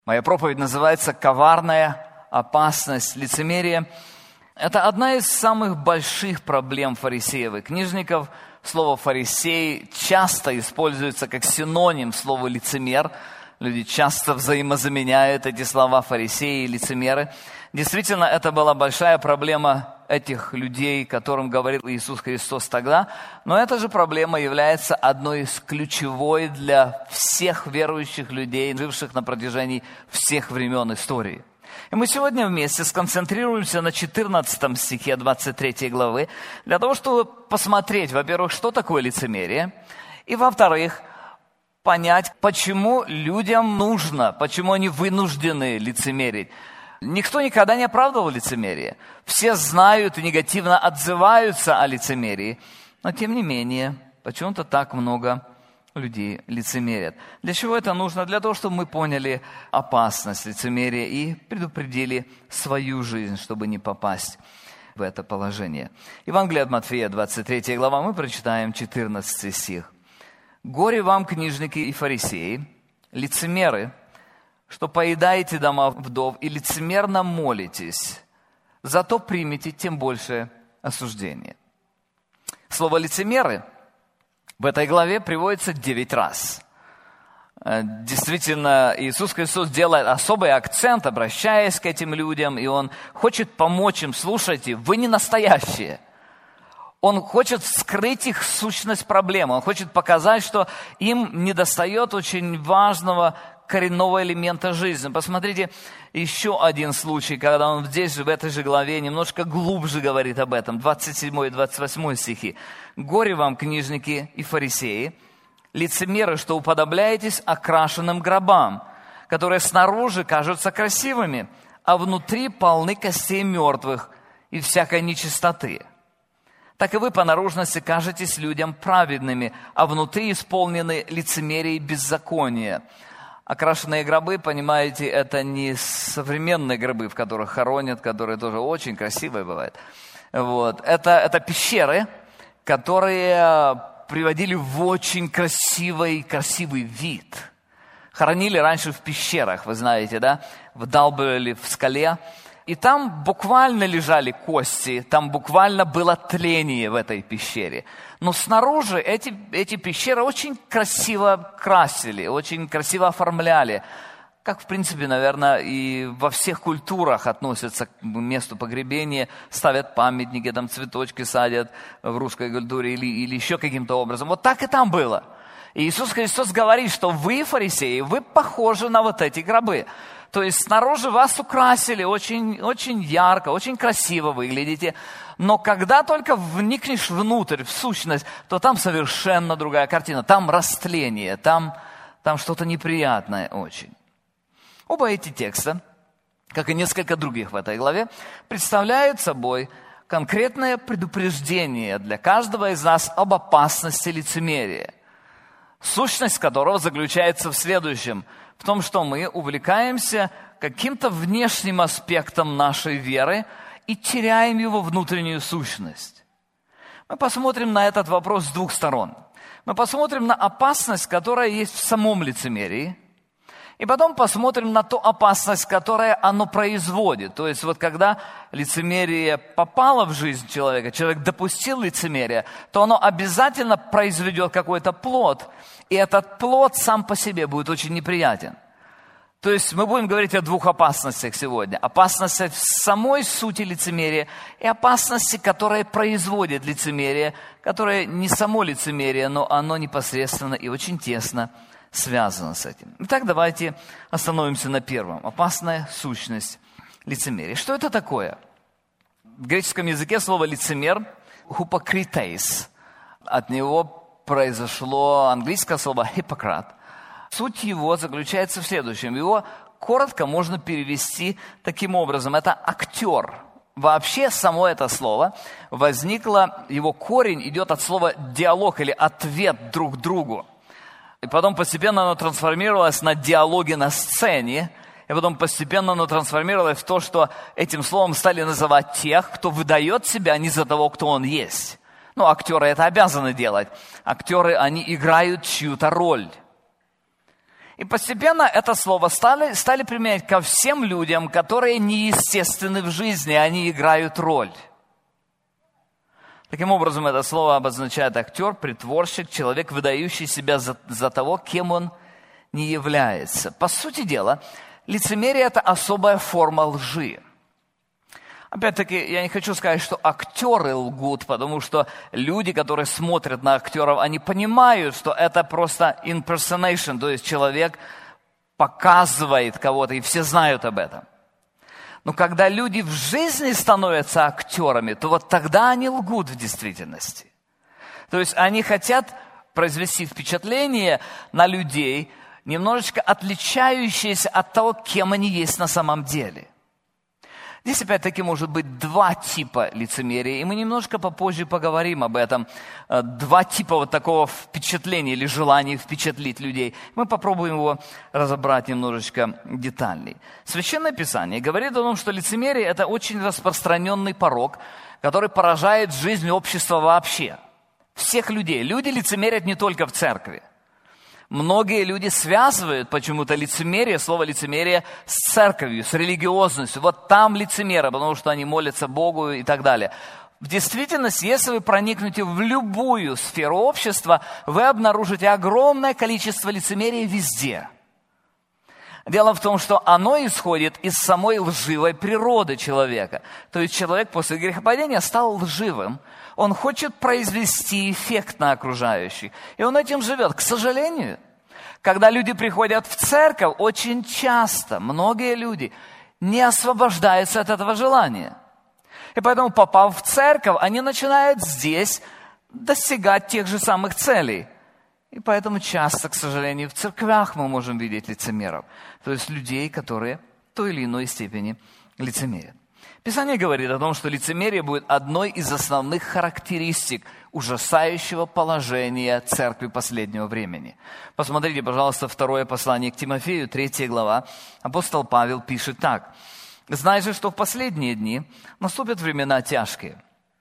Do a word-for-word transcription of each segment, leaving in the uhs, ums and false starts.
Моя проповедь называется «Коварная опасность лицемерия». Это одна из самых больших проблем фарисеев и книжников. Слово «фарисей» часто используется как синоним слова «лицемер». Люди часто взаимозаменяют эти слова «фарисеи» и «лицемеры». Действительно, это была большая проблема этих людей, которым говорил Иисус Христос тогда. Но эта же проблема является одной из ключевой для всех верующих людей, живших на протяжении всех времен истории. И мы сегодня вместе сконцентрируемся на четырнадцатом стихе двадцать третьей главы, для того, чтобы посмотреть, во-первых, что такое лицемерие, и, во-вторых, понять, почему людям нужно, почему они вынуждены лицемерить. Никто никогда не оправдывал лицемерие. Все знают и негативно отзываются о лицемерии, но тем не менее, почему-то так много людей лицемерят. Для чего это нужно? Для того, чтобы мы поняли опасность лицемерия и предупредили свою жизнь, чтобы не попасть в это положение. Евангелие от Матфея, двадцать третья глава, мы прочитаем четырнадцатый стих. «Горе вам, книжники и фарисеи, лицемеры, что поедаете дома вдов и лицемерно молитесь, зато примите тем больше осуждение». Слово «лицемеры» в этой главе приводится девять раз. Действительно, Иисус Христос делает особый акцент, обращаясь к этим людям, и Он хочет помочь им. Слушайте, вы не настоящие. Он хочет скрыть их сущность проблемы. Он хочет показать, что им недостает очень важного коренного элемента жизни. Посмотрите, еще один случай, когда он здесь же, в этой же главе, немножко глубже говорит об этом. двадцать седьмой и двадцать восьмой стихи. «Горе вам, книжники и фарисеи, лицемеры, что уподобляетесь окрашенным гробам, которые снаружи кажутся красивыми, а внутри полны костей мертвых и всякой нечистоты. Так и вы по наружности кажетесь людям праведными, а внутри исполнены лицемерия и беззакония». Окрашенные гробы, понимаете, это не современные гробы, в которых хоронят, которые тоже очень красивые бывают. Вот. Это, это пещеры, которые приводили в очень красивый, красивый вид. Хоронили раньше в пещерах, вы знаете, да? Вдалбливали в скале. И там буквально лежали кости, там буквально было тление в этой пещере. Но снаружи эти, эти пещеры очень красиво красили, очень красиво оформляли. Как, в принципе, наверное, и во всех культурах относятся к месту погребения, ставят памятники, там цветочки садят в русской культуре или, или еще каким-то образом. Вот так и там было. И Иисус Христос говорит, что вы, фарисеи, вы похожи на вот эти гробы. То есть снаружи вас украсили очень, очень ярко, очень красиво выглядите. Но когда только вникнешь внутрь, в сущность, то там совершенно другая картина. Там растление, там, там что-то неприятное очень. Оба эти текста, как и несколько других в этой главе, представляют собой конкретное предупреждение для каждого из нас об опасности лицемерия. Сущность которого заключается в следующем. В том, что мы увлекаемся каким-то внешним аспектом нашей веры и теряем его внутреннюю сущность. Мы посмотрим на этот вопрос с двух сторон. Мы посмотрим на опасность, которая есть в самом лицемерии, и потом посмотрим на ту опасность, которую оно производит. То есть вот когда лицемерие попало в жизнь человека, человек допустил лицемерие, то оно обязательно произведет какой-то плод, и этот плод сам по себе будет очень неприятен. То есть мы будем говорить о двух опасностях сегодня. Опасности в самой сути лицемерия и опасности, которые производят лицемерие, которое не само лицемерие, но оно непосредственно и очень тесно связано с этим. Итак, давайте остановимся на первом. Опасная сущность лицемерия. Что это такое? В греческом языке слово лицемер «хупокритейс». От него произошло английское слово «хипократ». Суть его заключается в следующем. Его коротко можно перевести таким образом. Это актер. Вообще само это слово возникло, его корень идет от слова «диалог» или «ответ друг другу». И потом постепенно оно трансформировалось на диалоги на сцене. И потом постепенно оно трансформировалось в то, что этим словом стали называть тех, кто выдает себя не за того, кто он есть. Ну, актеры это обязаны делать. Актеры, они играют чью-то роль. И постепенно это слово стали, стали применять ко всем людям, которые неестественны в жизни, они играют роль. Таким образом, это слово обозначает актер, притворщик, человек, выдающий себя за, за того, кем он не является. По сути дела, лицемерие – это особая форма лжи. Опять-таки, я не хочу сказать, что актеры лгут, потому что люди, которые смотрят на актеров, они понимают, что это просто impersonation, то есть человек показывает кого-то, и все знают об этом. Но когда люди в жизни становятся актерами, то вот тогда они лгут в действительности. То есть они хотят произвести впечатление на людей, немножечко отличающееся от того, кем они есть на самом деле. Здесь опять-таки может быть два типа лицемерия, и мы немножко попозже поговорим об этом. Два типа вот такого впечатления или желания впечатлить людей. Мы попробуем его разобрать немножечко детальней. Священное Писание говорит о том, что лицемерие – это очень распространенный порок, который поражает жизнь общества вообще. Всех людей. Люди лицемерят не только в церкви. Многие люди связывают почему-то лицемерие, слово лицемерие с церковью, с религиозностью. Вот там лицемеры, потому что они молятся Богу и так далее. В действительности, если вы проникнете в любую сферу общества, вы обнаружите огромное количество лицемерия везде. Дело в том, что оно исходит из самой лживой природы человека. То есть человек после грехопадения стал лживым. Он хочет произвести эффект на окружающих. И он этим живет. К сожалению, когда люди приходят в церковь, очень часто многие люди не освобождаются от этого желания. И поэтому, попав в церковь, они начинают здесь достигать тех же самых целей. И поэтому часто, к сожалению, в церквях мы можем видеть лицемеров. То есть людей, которые в той или иной степени лицемерят. Писание говорит о том, что лицемерие будет одной из основных характеристик ужасающего положения церкви последнего времени. Посмотрите, пожалуйста, второе послание к Тимофею, третья глава. Апостол Павел пишет так. «Знай же, что в последние дни наступят времена тяжкие,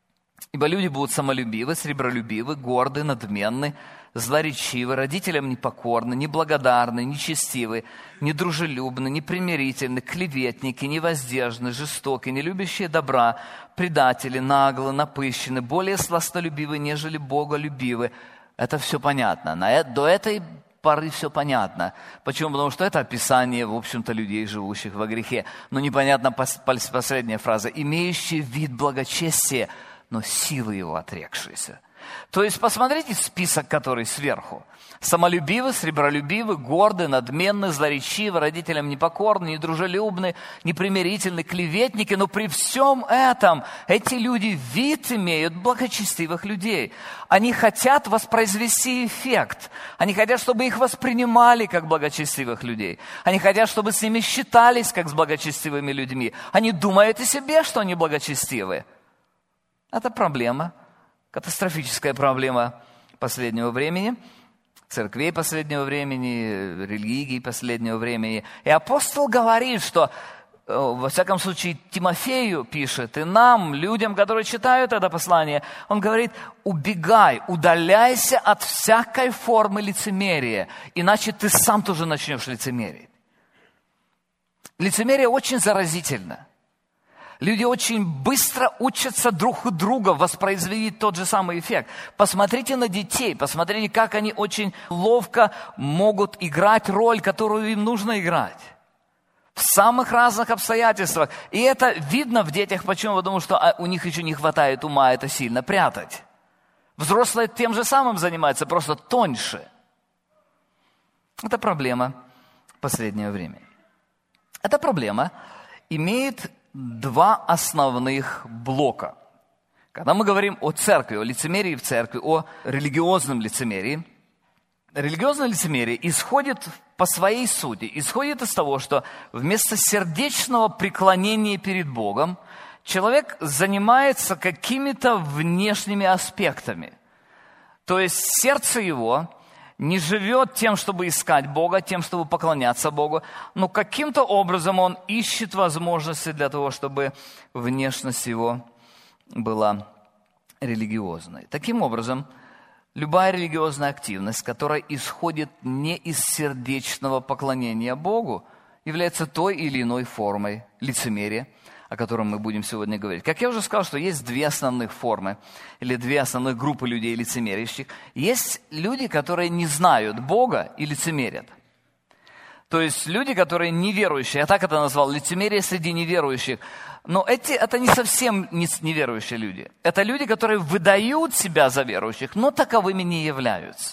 ибо люди будут самолюбивы, сребролюбивы, горды, надменны, злоречивы, родителям непокорны, неблагодарны, нечестивы, недружелюбны, непримирительны, клеветники, невоздержны, жестоки, не любящие добра, предатели, наглы, напыщены, более сластолюбивы, нежели боголюбивы». Это все понятно. До этой поры все понятно. Почему? Потому что это описание, в общем-то, людей, живущих во грехе. Но непонятна последняя фраза. «Имеющие вид благочестия, но силы его отрекшиеся». То есть, посмотрите список, который сверху. Самолюбивы, сребролюбивы, горды, надменны, злоречивы, родителям непокорны, недружелюбны, непримирительны, клеветники. Но при всем этом эти люди вид имеют благочестивых людей. Они хотят воспроизвести эффект. Они хотят, чтобы их воспринимали как благочестивых людей. Они хотят, чтобы с ними считались как с благочестивыми людьми. Они думают о себе, что они благочестивы. Это проблема. Катастрофическая проблема последнего времени, церквей последнего времени, религий последнего времени. И апостол говорит, что, во всяком случае, Тимофею пишет, и нам, людям, которые читают это послание, он говорит: убегай, удаляйся от всякой формы лицемерия, иначе ты сам тоже начнешь лицемерить. Лицемерие очень заразительно. Люди очень быстро учатся друг у друга воспроизводить тот же самый эффект. Посмотрите на детей, посмотрите, как они очень ловко могут играть роль, которую им нужно играть. В самых разных обстоятельствах. И это видно в детях. Почему? Потому что у них еще не хватает ума это сильно прятать. Взрослые тем же самым занимаются, просто тоньше. Это проблема последнего времени. Эта проблема имеет два основных блока. Когда мы говорим о церкви, о лицемерии в церкви, о религиозном лицемерии, религиозное лицемерие исходит по своей сути, исходит из того, что вместо сердечного преклонения перед Богом человек занимается какими-то внешними аспектами. То есть сердце его не живет тем, чтобы искать Бога, тем, чтобы поклоняться Богу, но каким-то образом он ищет возможности для того, чтобы внешность его была религиозной. Таким образом, Любая религиозная активность, которая исходит не из сердечного поклонения Богу, является той или иной формой лицемерия, о котором мы будем сегодня говорить. Как я уже сказал, что есть две основных формы, или две основных группы людей лицемерящих. Есть люди, которые не знают Бога и лицемерят. То есть люди, которые неверующие, я так это назвал, лицемерие среди неверующих. Но эти, это не совсем неверующие люди. Это люди, которые выдают себя за верующих, но таковыми не являются.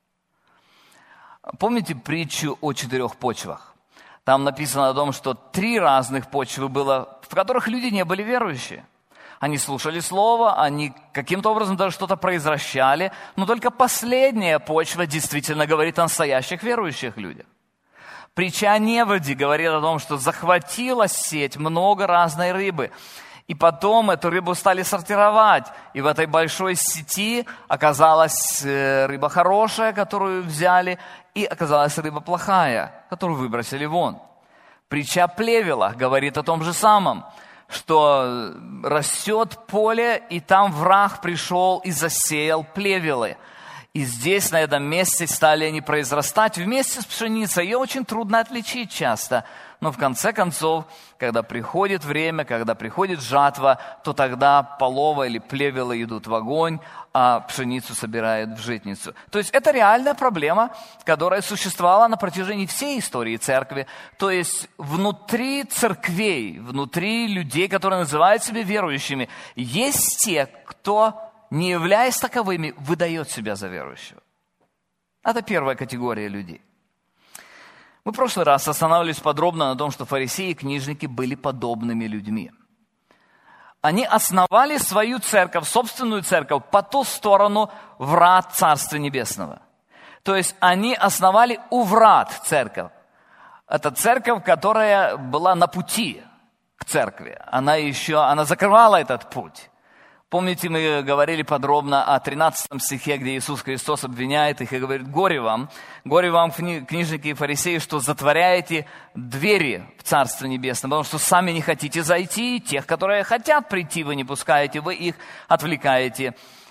Помните притчу о четырех почвах? Там написано о том, что три разных почвы было, в которых люди не были верующие. Они слушали слово, они каким-то образом даже что-то произвращали, но только последняя почва действительно говорит о настоящих верующих людях. Притча о неводе говорит о том, что захватила сеть много разной рыбы. И потом эту рыбу стали сортировать. И в этой большой сети оказалась рыба хорошая, которую взяли, и оказалась рыба плохая, которую выбросили вон. Притча о плевелах говорит о том же самом, что растет поле, и там враг пришел и засеял плевелы. И здесь, на этом месте, стали они произрастать вместе с пшеницей. Ее очень трудно отличить часто. Но в конце концов, когда приходит время, когда приходит жатва, то тогда полова или плевелы идут в огонь, а пшеницу собирают в житницу. То есть это реальная проблема, которая существовала на протяжении всей истории церкви. То есть внутри церквей, внутри людей, которые называют себя верующими, есть те, кто, не являясь таковыми, выдает себя за верующего. Это первая категория людей. Мы в прошлый раз останавливались подробно на том, что фарисеи и книжники были подобными людьми. Они основали свою церковь, собственную церковь, по ту сторону врат Царства Небесного. То есть они основали у врат церковь. Это церковь, которая была на пути к церкви. Она еще, она закрывала этот путь. Помните, мы говорили подробно о тринадцатом стихе, где Иисус Христос обвиняет их и говорит: «Горе вам, горе вам, книжники и фарисеи, что затворяете двери в Царство Небесное, потому что сами не хотите зайти, тех, которые хотят прийти, вы не пускаете, вы их отвлекаете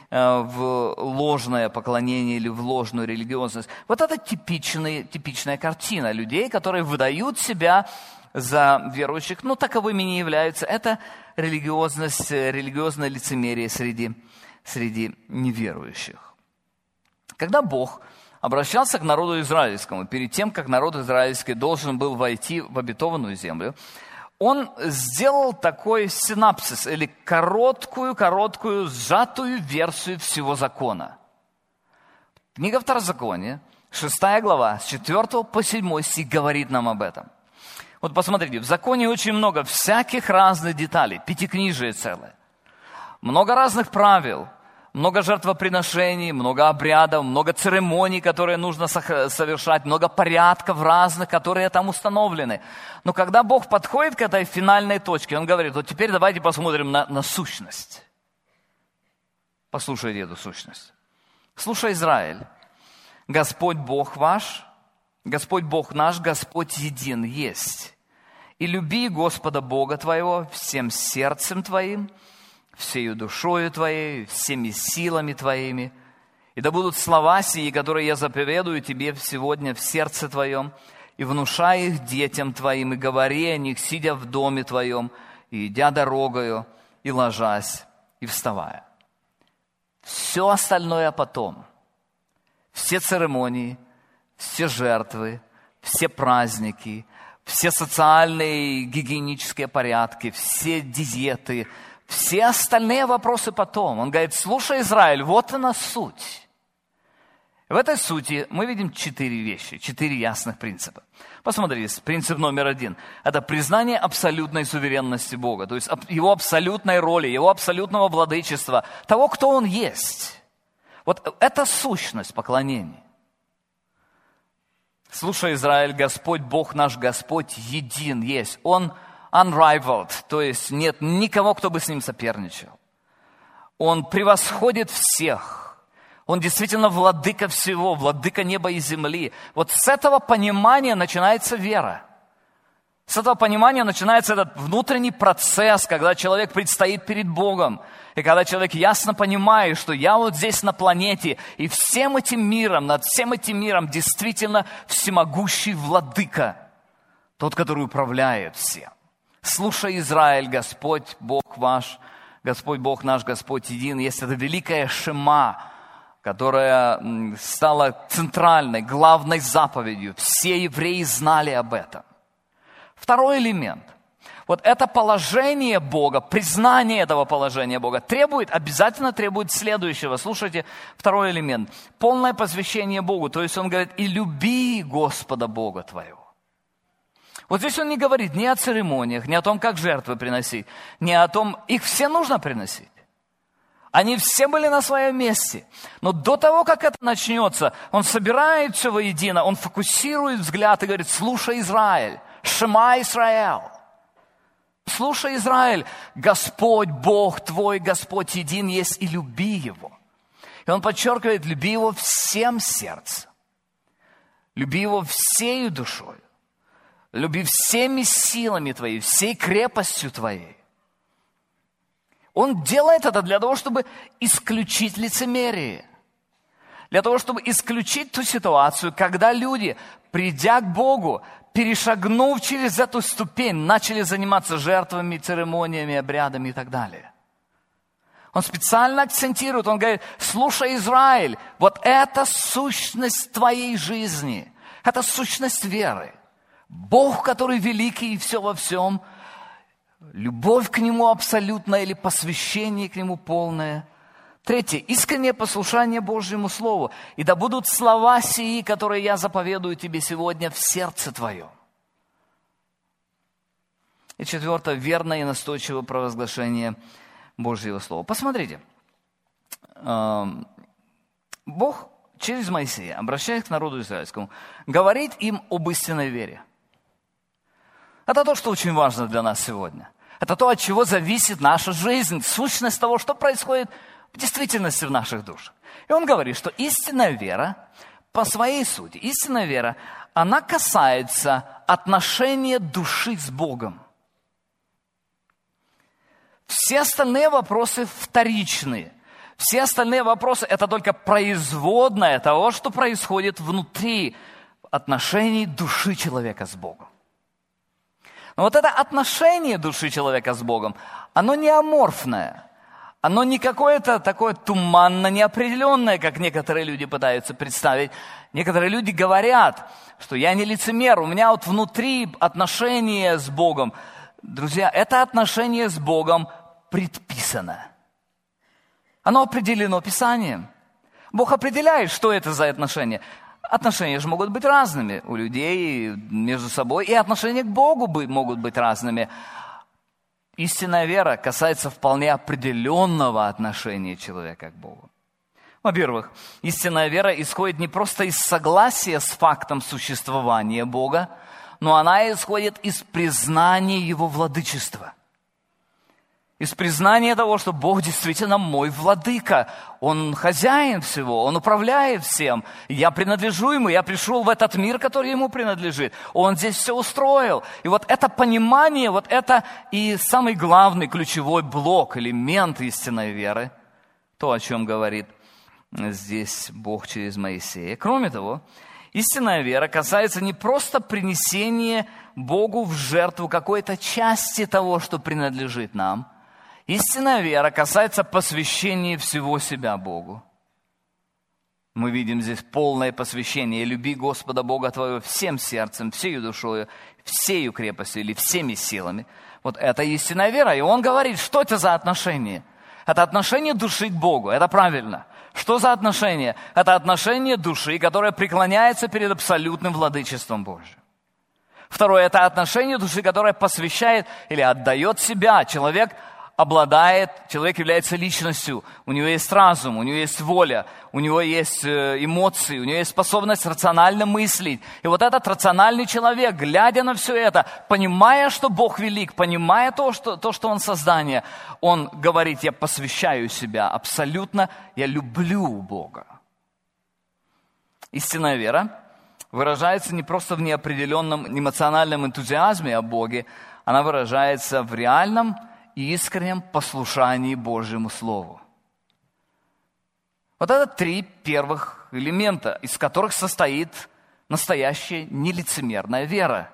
в ложное поклонение или в ложную религиозность». Вот это типичная, типичная картина людей, которые выдают себя за верующих, но таковыми не являются. Это религиозность, религиозное лицемерие среди, среди неверующих. Когда Бог обращался к народу израильскому, перед тем, как народ израильский должен был войти в обетованную землю, Он сделал такой синапсис, или короткую-короткую, сжатую версию всего закона. Книга Второзакония, шестая глава, с четвёртого по седьмой стих говорит нам об этом. Вот посмотрите, в законе очень много всяких разных деталей, пятикнижие целое. Много разных правил, много жертвоприношений, много обрядов, много церемоний, которые нужно совершать, много порядков разных, которые там установлены. Но когда Бог подходит к этой финальной точке, Он говорит: вот теперь давайте посмотрим на, на сущность. Послушайте эту сущность. Слушай, Израиль, Господь Бог ваш, Господь Бог наш, Господь един есть. И люби Господа Бога твоего всем сердцем твоим, всею душою твоей, всеми силами твоими. И да будут слова сии, которые я заповедую тебе сегодня в сердце твоем, и внушай их детям твоим, и говори о них, сидя в доме твоем, и идя дорогою, и ложась, и вставая. Все остальное потом. Все церемонии, все жертвы, все праздники, все социальные гигиенические порядки, все диеты, все остальные вопросы потом. Он говорит: слушай, Израиль, вот она суть. В этой сути мы видим четыре вещи, четыре ясных принципа. Посмотрите, принцип номер один. Это признание абсолютной суверенности Бога, то есть Его абсолютной роли, Его абсолютного владычества, того, кто Он есть. Вот это сущность поклонения. Слушай, Израиль, Господь Бог наш, Господь един есть. Он unrivaled, то есть нет никого, кто бы с Ним соперничал. Он превосходит всех. Он действительно владыка всего, владыка неба и земли. Вот с этого понимания начинается вера. С этого понимания начинается этот внутренний процесс, когда человек предстоит перед Богом. И когда человек ясно понимает, что я вот здесь на планете, и всем этим миром, над всем этим миром действительно всемогущий владыка. Тот, который управляет всем. Слушай, Израиль, Господь Бог ваш, Господь Бог наш, Господь един. Есть эта великая шема, которая стала центральной, главной заповедью. Все евреи знали об этом. Второй элемент. Вот это положение Бога, признание этого положения Бога требует, обязательно требует следующего. Слушайте, второй элемент. Полное посвящение Богу. То есть он говорит, и люби Господа Бога твоего. Вот здесь он не говорит ни о церемониях, ни о том, как жертвы приносить, ни о том, их все нужно приносить. Они все были на своем месте. Но до того, как это начнется, он собирает все воедино, он фокусирует взгляд и говорит, слушай, Израиль, Шема Исраэль. Слушай, Израиль, Господь, Бог твой, Господь един есть, и люби Его. И он подчеркивает, люби Его всем сердцем. Люби Его всею душой. Люби всеми силами твоими, всей крепостью твоей. Он делает это для того, чтобы исключить лицемерие. Для того, чтобы исключить ту ситуацию, когда люди, придя к Богу, перешагнув через эту ступень, начали заниматься жертвами, церемониями, обрядами и так далее. Он специально акцентирует, он говорит, слушай, Израиль, вот это сущность твоей жизни, это сущность веры. Бог, который великий и все во всем, любовь к Нему абсолютная или посвящение к Нему полное. Третье, искреннее послушание Божьему Слову. И да будут слова сии, которые я заповедую тебе сегодня в сердце твоем. И четвертое, верное и настойчивое провозглашение Божьего Слова. Посмотрите, Бог через Моисея, обращаясь к народу израильскому, говорит им об истинной вере. Это то, что очень важно для нас сегодня. Это то, от чего зависит наша жизнь, сущность того, что происходит в действительности в наших душах. И он говорит, что истинная вера по своей сути, истинная вера, она касается отношения души с Богом. Все остальные вопросы вторичные. Все остальные вопросы – это только производное того, что происходит внутри отношений души человека с Богом. Но вот это отношение души человека с Богом, оно не аморфное, оно не какое-то такое туманно неопределенное, как некоторые люди пытаются представить. Некоторые люди говорят, что я не лицемер, у меня вот внутри отношения с Богом. Друзья, это отношение с Богом предписано. Оно определено Писанием. Бог определяет, что это за отношения. Отношения же могут быть разными у людей между собой, и отношения к Богу могут быть разными. Истинная вера касается вполне определенного отношения человека к Богу. Во-первых, истинная вера исходит не просто из согласия с фактом существования Бога, но она исходит из признания Его владычества. Из признания того, что Бог действительно мой владыка. Он хозяин всего, Он управляет всем. Я принадлежу Ему, я пришел в этот мир, который Ему принадлежит. Он здесь все устроил. И вот это понимание, вот это и самый главный ключевой блок, элемент истинной веры. То, о чем говорит здесь Бог через Моисея. Кроме того, истинная вера касается не просто принесения Богу в жертву какой-то части того, что принадлежит нам. Истинная вера касается посвящения всего себя Богу. Мы видим здесь полное посвящение. «Люби Господа Бога твоего всем сердцем, всею душою, всею крепостью» или «всеми силами». Вот это истинная вера. И он говорит, что это за отношение? Это отношение души к Богу. Это правильно. Что за отношение? Это отношение души, которое преклоняется перед абсолютным владычеством Божьим. Второе, это отношение души, которое посвящает или отдает себя. Человек обладает, человек является личностью, у него есть разум, у него есть воля, у него есть эмоции, у него есть способность рационально мыслить. И вот этот рациональный человек, глядя на все это, понимая, что Бог велик, понимая то, что, то, что Он создание, он говорит, я посвящаю себя абсолютно, я люблю Бога. Истинная вера выражается не просто в неопределенном эмоциональном энтузиазме о Боге, она выражается в реальном и искреннем послушании Божьему Слову. Вот это три первых элемента, из которых состоит настоящая нелицемерная вера.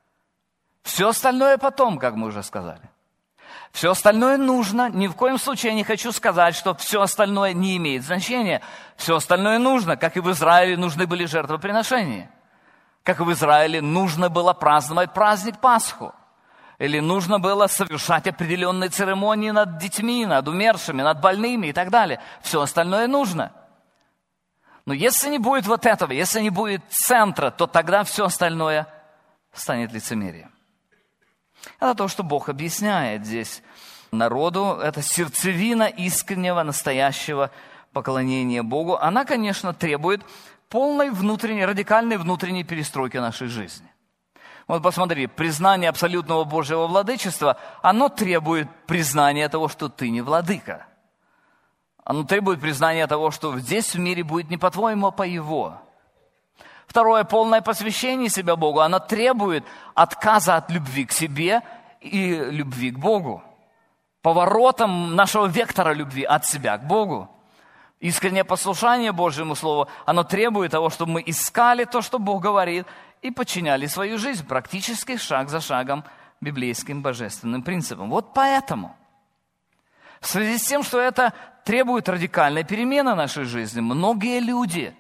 Все остальное потом, как мы уже сказали. Все остальное нужно. Ни в коем случае я не хочу сказать, что все остальное не имеет значения. Все остальное нужно. Как и в Израиле нужны были жертвоприношения. Как и в Израиле нужно было праздновать праздник Пасху. Или нужно было совершать определенные церемонии над детьми, над умершими, над больными и так далее. Все остальное нужно. Но если не будет вот этого, если не будет центра, то тогда все остальное станет лицемерием. Это то, что Бог объясняет здесь народу. Это сердцевина искреннего, настоящего поклонения Богу. Она, конечно, требует полной внутренней, радикальной внутренней перестройки нашей жизни. Вот посмотри, признание абсолютного Божьего владычества, оно требует признания того, что ты не владыка. Оно требует признания того, что здесь в мире будет не по-твоему, а по Его. Второе, полное посвящение себя Богу, оно требует отказа от любви к себе и любви к Богу. Поворотом нашего вектора любви от себя к Богу. Искреннее послушание Божьему Слову, оно требует того, чтобы мы искали то, что Бог говорит, и подчиняли свою жизнь практически шаг за шагом библейским божественным принципам. Вот поэтому, в связи с тем, что это требует радикальной перемены нашей жизни, многие люди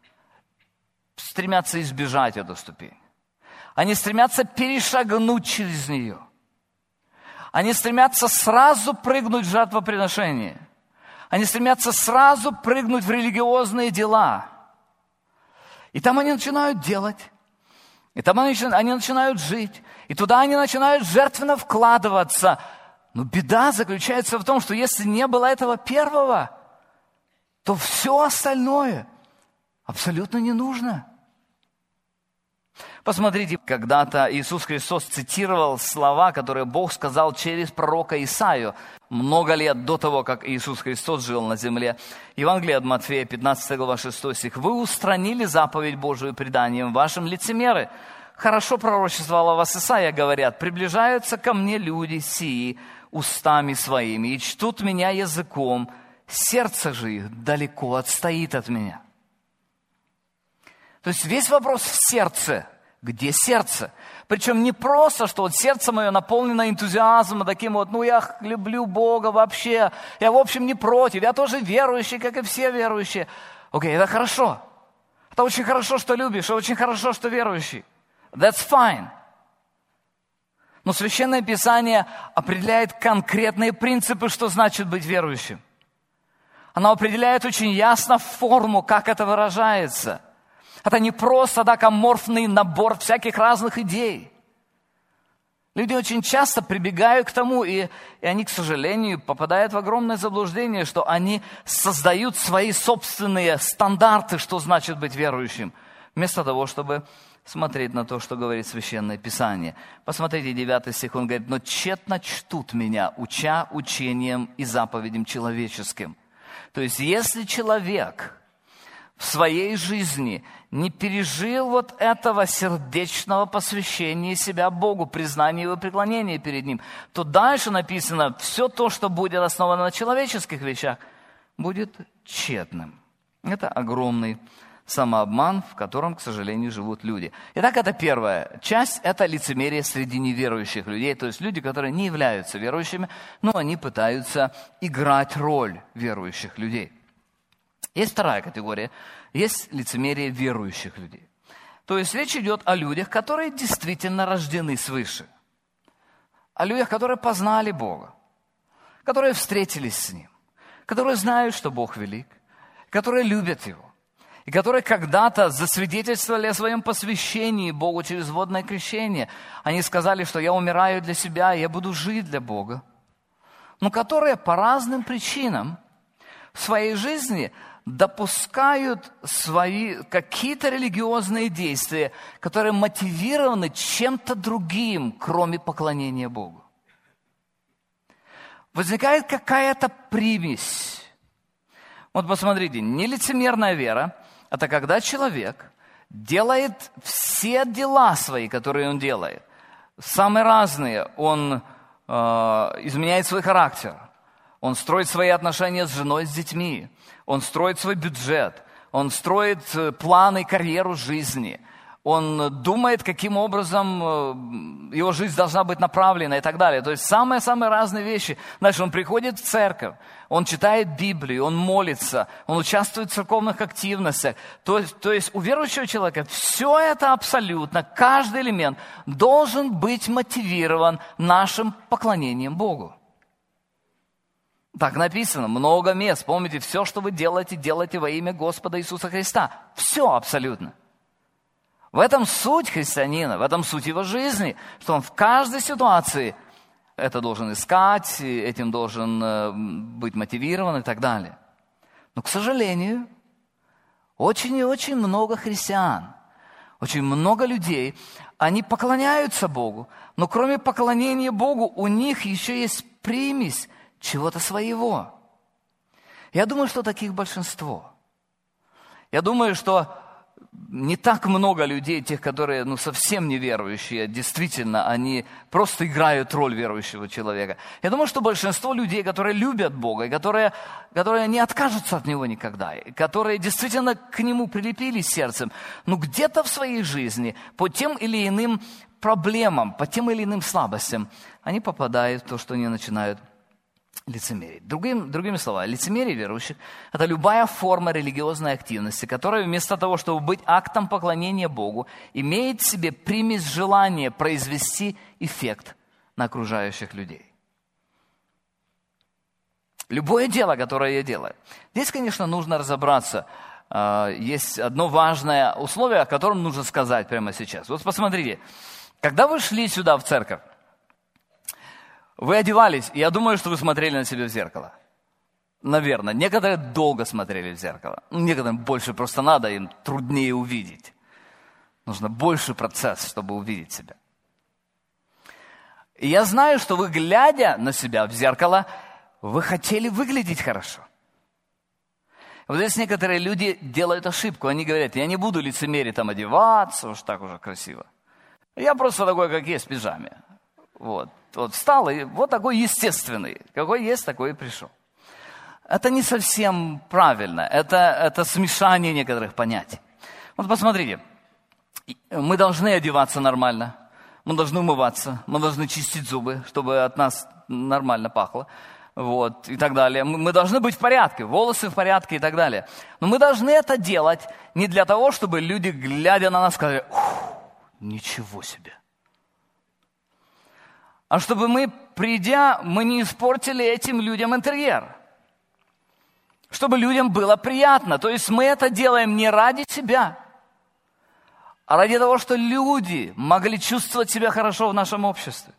стремятся избежать эту ступень. Они стремятся перешагнуть через нее. Они стремятся сразу прыгнуть в жертвоприношение. Они стремятся сразу прыгнуть в религиозные дела. И там они начинают делать. И там они, они начинают жить. И туда они начинают жертвенно вкладываться. Но беда заключается в том, что если не было этого первого, то все остальное абсолютно не нужно. Посмотрите, когда-то Иисус Христос цитировал слова, которые Бог сказал через пророка Исаию много лет до того, как Иисус Христос жил на земле. Евангелие от Матфея, пятнадцатая глава, шестой стих. «Вы устранили заповедь Божию преданием вашим, лицемеры. Хорошо пророчествовал о вас Исаия, говорят, приближаются ко мне люди сии устами своими и чтут меня языком, сердце же их далеко отстоит от меня». То есть весь вопрос в сердце. Где сердце? Причем не просто, что вот сердце мое наполнено энтузиазмом, таким вот, ну я люблю Бога вообще, я в общем не против, я тоже верующий, как и все верующие. Окей, это хорошо. Это очень хорошо, что любишь, и очень хорошо, что верующий. That's fine. Но Священное Писание определяет конкретные принципы, что значит быть верующим. Оно определяет очень ясно форму, как это выражается. Это не просто так аморфный набор всяких разных идей. Люди очень часто прибегают к тому, и, и они, к сожалению, попадают в огромное заблуждение, что они создают свои собственные стандарты, что значит быть верующим, вместо того, чтобы смотреть на то, что говорит Священное Писание. Посмотрите, девятый стих, он говорит, «Но тщетно чтут меня, уча учением и заповедям человеческим». То есть, если человек в своей жизни не пережил вот этого сердечного посвящения себя Богу, признания Его преклонения перед Ним, то дальше написано, все то, что будет основано на человеческих вещах, будет тщетным. Это огромный самообман, в котором, к сожалению, живут люди. Итак, это первая часть, это лицемерие среди неверующих людей, то есть люди, которые не являются верующими, но они пытаются играть роль верующих людей. Есть вторая категория, есть лицемерие верующих людей. То есть речь идет о людях, которые действительно рождены свыше. О людях, которые познали Бога, которые встретились с Ним, которые знают, что Бог велик, которые любят Его, и которые когда-то засвидетельствовали о своем посвящении Богу через водное крещение. Они сказали, что я умираю для себя, я буду жить для Бога. Но которые по разным причинам в своей жизни допускают свои какие-то религиозные действия, которые мотивированы чем-то другим, кроме поклонения Богу. Возникает какая-то примесь. Вот посмотрите, нелицемерная вера – это когда человек делает все дела свои, которые он делает. Самые разные. Он э, изменяет свой характер. Он строит свои отношения с женой, с детьми. Он строит свой бюджет. Он строит планы, карьеру жизни. Он думает, каким образом его жизнь должна быть направлена и так далее. То есть самые-самые разные вещи. Значит, он приходит в церковь, он читает Библию, он молится, он участвует в церковных активностях. То есть, то есть у верующего человека все это абсолютно, каждый элемент должен быть мотивирован нашим поклонением Богу. Так написано, много мест. Помните, все, что вы делаете, делайте во имя Господа Иисуса Христа. Все абсолютно. В этом суть христианина, в этом суть его жизни, что он в каждой ситуации это должен искать, этим должен быть мотивирован и так далее. Но, к сожалению, очень и очень много христиан, очень много людей, они поклоняются Богу, но кроме поклонения Богу у них еще есть примесь чего-то своего. Я думаю, что таких большинство. Я думаю, что не так много людей, тех, которые ну, совсем неверующие, действительно, они просто играют роль верующего человека. Я думаю, что большинство людей, которые любят Бога, и которые, которые не откажутся от Него никогда, и которые действительно к Нему прилепились сердцем, но где-то в своей жизни по тем или иным проблемам, по тем или иным слабостям, они попадают в то, что они начинают лицемерие. Другим, другими словами, лицемерие верующих – это любая форма религиозной активности, которая вместо того, чтобы быть актом поклонения Богу, имеет в себе примесь желания произвести эффект на окружающих людей. Любое дело, которое я делаю. Здесь, конечно, нужно разобраться. Есть одно важное условие, о котором нужно сказать прямо сейчас. Вот посмотрите, когда вы шли сюда в церковь, вы одевались, и я думаю, что вы смотрели на себя в зеркало. Наверное. Некоторые долго смотрели в зеркало. Некоторым больше просто надо, им труднее увидеть. Нужно больше процесс, чтобы увидеть себя. И я знаю, что вы, глядя на себя в зеркало, вы хотели выглядеть хорошо. Вот здесь некоторые люди делают ошибку. Они говорят, я не буду лицемерить там одеваться, уж так уже красиво. Я просто такой, как есть, в пижаме. Вот. Вот встал, и вот такой естественный. Какой есть, такой и пришел. Это не совсем правильно. Это, это смешание некоторых понятий. Вот посмотрите. Мы должны одеваться нормально. Мы должны умываться. Мы должны чистить зубы, чтобы от нас нормально пахло. Вот, и так далее. Мы, мы должны быть в порядке. Волосы в порядке и так далее. Но мы должны это делать не для того, чтобы люди, глядя на нас, сказали, ничего себе. А чтобы мы, придя, мы не испортили этим людям интерьер. Чтобы людям было приятно. То есть мы это делаем не ради себя, а ради того, что люди могли чувствовать себя хорошо в нашем обществе.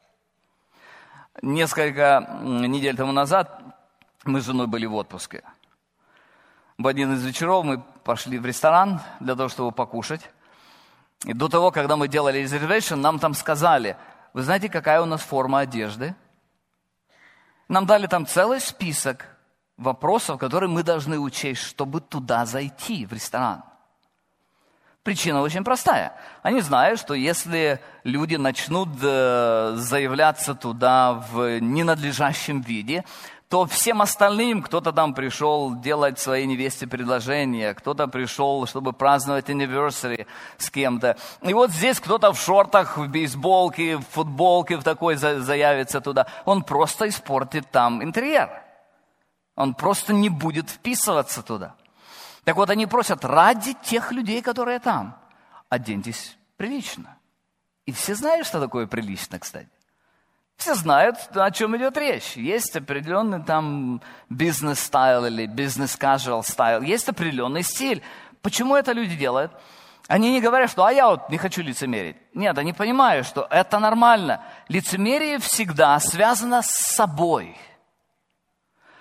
Несколько недель тому назад мы с женой были в отпуске. В один из вечеров мы пошли в ресторан для того, чтобы покушать. И до того, когда мы делали резервацию, нам там сказали, вы знаете, какая у нас форма одежды? Нам дали там целый список вопросов, которые мы должны учесть, чтобы туда зайти, в ресторан. Причина очень простая. Они знают, что если люди начнут заявляться туда в ненадлежащем виде, то всем остальным, кто-то там пришел делать своей невесте предложение, кто-то пришел, чтобы праздновать anniversary с кем-то. И вот здесь кто-то в шортах, в бейсболке, в футболке, в такой заявится туда. Он просто испортит там интерьер. Он просто не будет вписываться туда. Так вот, они просят, ради тех людей, которые там, оденьтесь прилично. И все знают, что такое прилично, кстати. Все знают, о чем идет речь. Есть определенный там бизнес-стайл или бизнес-casual стайл. Есть определенный стиль. Почему это люди делают? Они не говорят, что «а я вот не хочу лицемерить». Нет, они понимают, что это нормально. Лицемерие всегда связано с собой.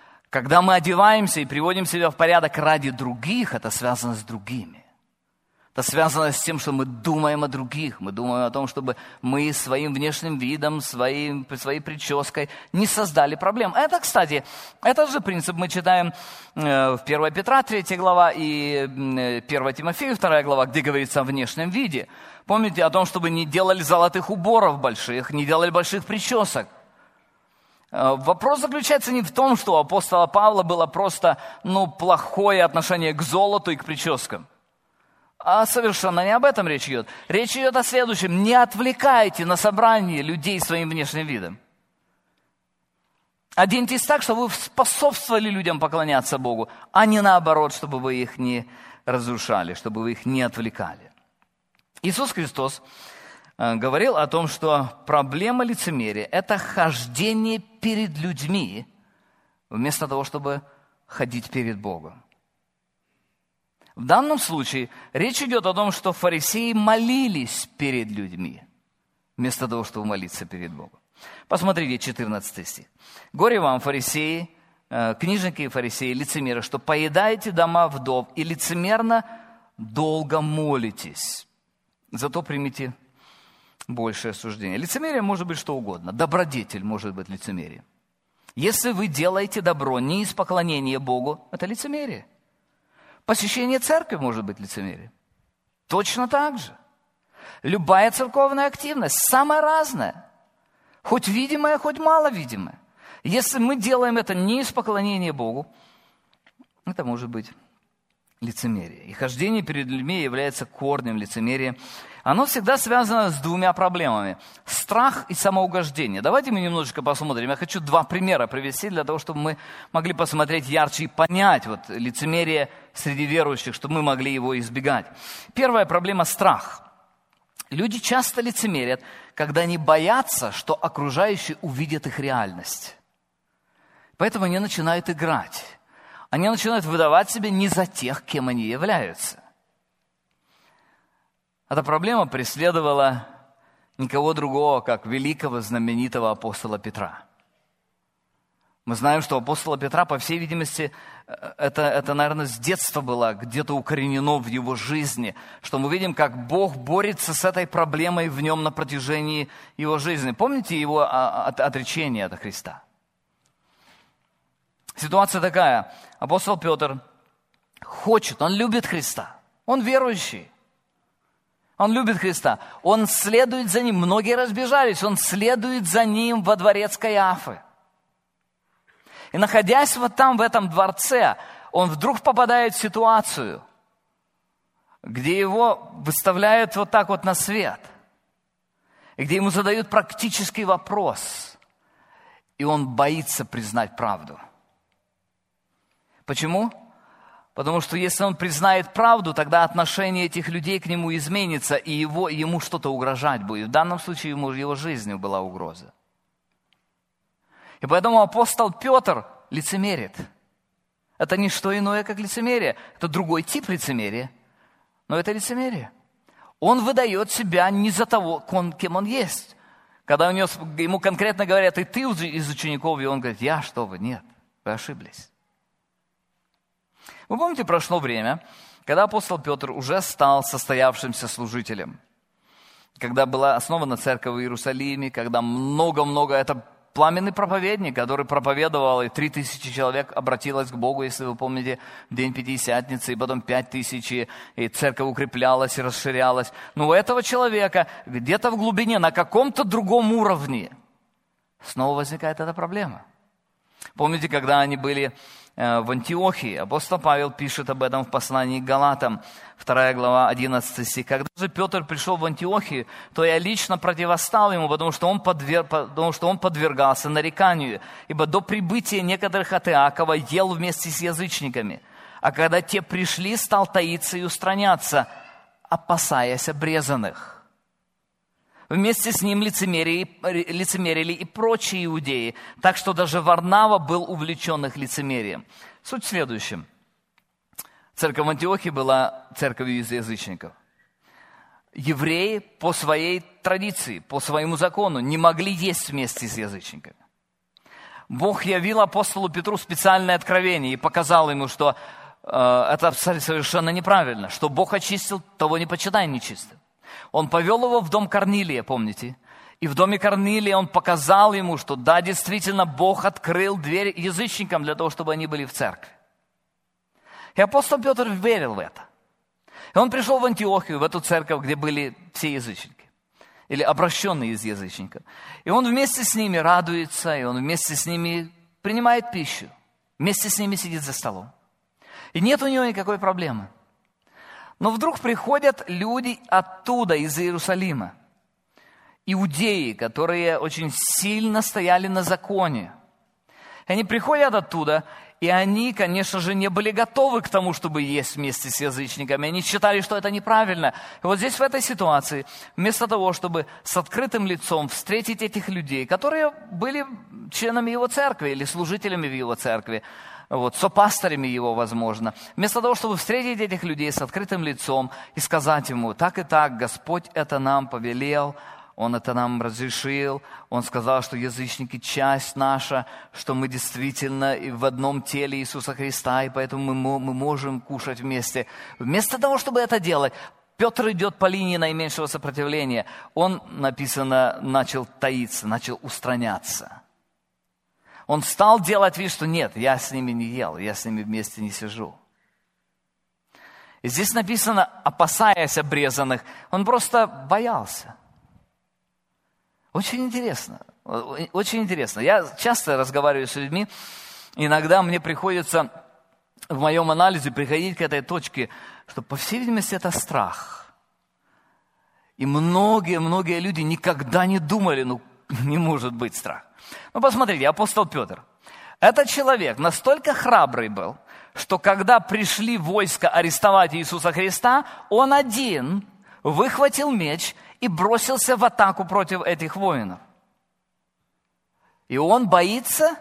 Когда мы одеваемся и приводим себя в порядок ради других, это связано с другими. Это связано с тем, что мы думаем о других. Мы думаем о том, чтобы мы своим внешним видом, своим, своей прической не создали проблем. Это, кстати, этот же принцип мы читаем в первое Петра, третья глава, и первое Тимофею, вторая глава, где говорится о внешнем виде. Помните о том, чтобы не делали золотых уборов больших, не делали больших причесок. Вопрос заключается не в том, что у апостола Павла было просто ну, плохое отношение к золоту и к прическам. А совершенно не об этом речь идет. Речь идет о следующем. Не отвлекайте на собрании людей своим внешним видом. Оденьтесь так, чтобы вы способствовали людям поклоняться Богу, а не наоборот, чтобы вы их не разрушали, чтобы вы их не отвлекали. Иисус Христос говорил о том, что проблема лицемерия – это хождение перед людьми, вместо того, чтобы ходить перед Богом. В данном случае речь идет о том, что фарисеи молились перед людьми, вместо того, чтобы молиться перед Богом. Посмотрите четырнадцатый стих. «Горе вам, фарисеи, книжники и фарисеи, лицемеры, что поедаете дома вдов и лицемерно долго молитесь. Зато примите большее осуждение». Лицемерие может быть что угодно. Добродетель может быть лицемерием. Если вы делаете добро не из поклонения Богу, это лицемерие. Посещение церкви может быть лицемерием. Точно так же. Любая церковная активность, самая разная. Хоть видимая, хоть маловидимая. Если мы делаем это не из поклонения Богу, это может быть лицемерие. И хождение перед людьми является корнем лицемерия. Оно всегда связано с двумя проблемами. Страх и самоугождение. Давайте мы немножечко посмотрим. Я хочу два примера привести для того, чтобы мы могли посмотреть ярче и понять вот, лицемерие среди верующих, чтобы мы могли его избегать. Первая проблема – страх. Люди часто лицемерят, когда они боятся, что окружающие увидят их реальность. Поэтому они начинают играть. Они начинают выдавать себя не за тех, кем они являются. Эта проблема преследовала никого другого, как великого знаменитого апостола Петра. Мы знаем, что апостола Петра, по всей видимости, это, это, наверное, с детства было где-то укоренено в его жизни, что мы видим, как Бог борется с этой проблемой в нем на протяжении его жизни. Помните его отречение от Христа? Ситуация такая. Апостол Петр хочет, он любит Христа. Он верующий. Он любит Христа. Он следует за ним. Многие разбежались. Он следует за ним во дворец Каиафы. И находясь вот там, в этом дворце, он вдруг попадает в ситуацию, где его выставляют вот так вот на свет. И где ему задают практический вопрос. И он боится признать правду. Почему? Потому что если он признает правду, тогда отношение этих людей к нему изменится, и его, ему что-то угрожать будет. В данном случае ему, его жизнью была угроза. И поэтому апостол Петр лицемерит. Это не что иное, как лицемерие. Это другой тип лицемерия, но это лицемерие. Он выдает себя не за того, кем он есть. Когда у него, ему конкретно говорят, и ты из учеников, и он говорит, я что вы, нет, вы ошиблись. Вы помните, прошло время, когда апостол Петр уже стал состоявшимся служителем, когда была основана церковь в Иерусалиме, когда много-много, это пламенный проповедник, который проповедовал, и три тысячи человек обратилось к Богу, если вы помните, в день Пятидесятницы, и потом пять тысяч, и церковь укреплялась и расширялась. Но у этого человека где-то в глубине, на каком-то другом уровне, снова возникает эта проблема. Помните, когда они были в Антиохии, апостол Павел пишет об этом в послании к Галатам, вторая глава, одиннадцатый стих. Когда же Петр пришел в Антиохию, то я лично противостал ему, потому что он, подвер... потому что он подвергался нареканию, ибо до прибытия некоторых от Иакова ел вместе с язычниками, а когда те пришли, стал таиться и устраняться, опасаясь обрезанных. Вместе с ним лицемерили, лицемерили и прочие иудеи, так что даже Варнава был увлечен их лицемерием. Суть в следующем. Церковь в Антиохии была церковью из язычников. Евреи по своей традиции, по своему закону не могли есть вместе с язычниками. Бог явил апостолу Петру специальное откровение и показал ему, что это совершенно неправильно. Что Бог очистил, того не почитай нечистым. Он повел его в дом Корнилия, помните? И в доме Корнилия он показал ему, что да, действительно, Бог открыл дверь язычникам для того, чтобы они были в церкви. И апостол Петр верил в это. И он пришел в Антиохию, в эту церковь, где были все язычники. Или обращенные из язычников. И он вместе с ними радуется, и он вместе с ними принимает пищу. Вместе с ними сидит за столом. И нет у него никакой проблемы. Но вдруг приходят люди оттуда, из Иерусалима. Иудеи, которые очень сильно стояли на законе. И они приходят оттуда, и они, конечно же, не были готовы к тому, чтобы есть вместе с язычниками. Они считали, что это неправильно. И вот здесь, в этой ситуации, вместо того, чтобы с открытым лицом встретить этих людей, которые были членами его церкви или служителями в его церкви, вот, сопастырями его, возможно, вместо того, чтобы встретить этих людей с открытым лицом и сказать ему: так и так, Господь это нам повелел, Он это нам разрешил, Он сказал, что язычники часть наша, что мы действительно в одном теле Иисуса Христа, и поэтому мы, мы можем кушать вместе. Вместо того, чтобы это делать, Петр идет по линии наименьшего сопротивления. Он, написано, начал таиться, начал устраняться. Он стал делать вид, что нет, я с ними не ел, я с ними вместе не сижу. И здесь написано, опасаясь обрезанных, он просто боялся. Очень интересно, очень интересно. Я часто разговариваю с людьми, иногда мне приходится в моем анализе приходить к этой точке, что, по всей видимости, это страх. И многие-многие люди никогда не думали, ну, не может быть страх. Ну, посмотрите, апостол Петр. Этот человек настолько храбрый был, что когда пришли войска арестовать Иисуса Христа, он один выхватил меч и бросился в атаку против этих воинов. И он боится,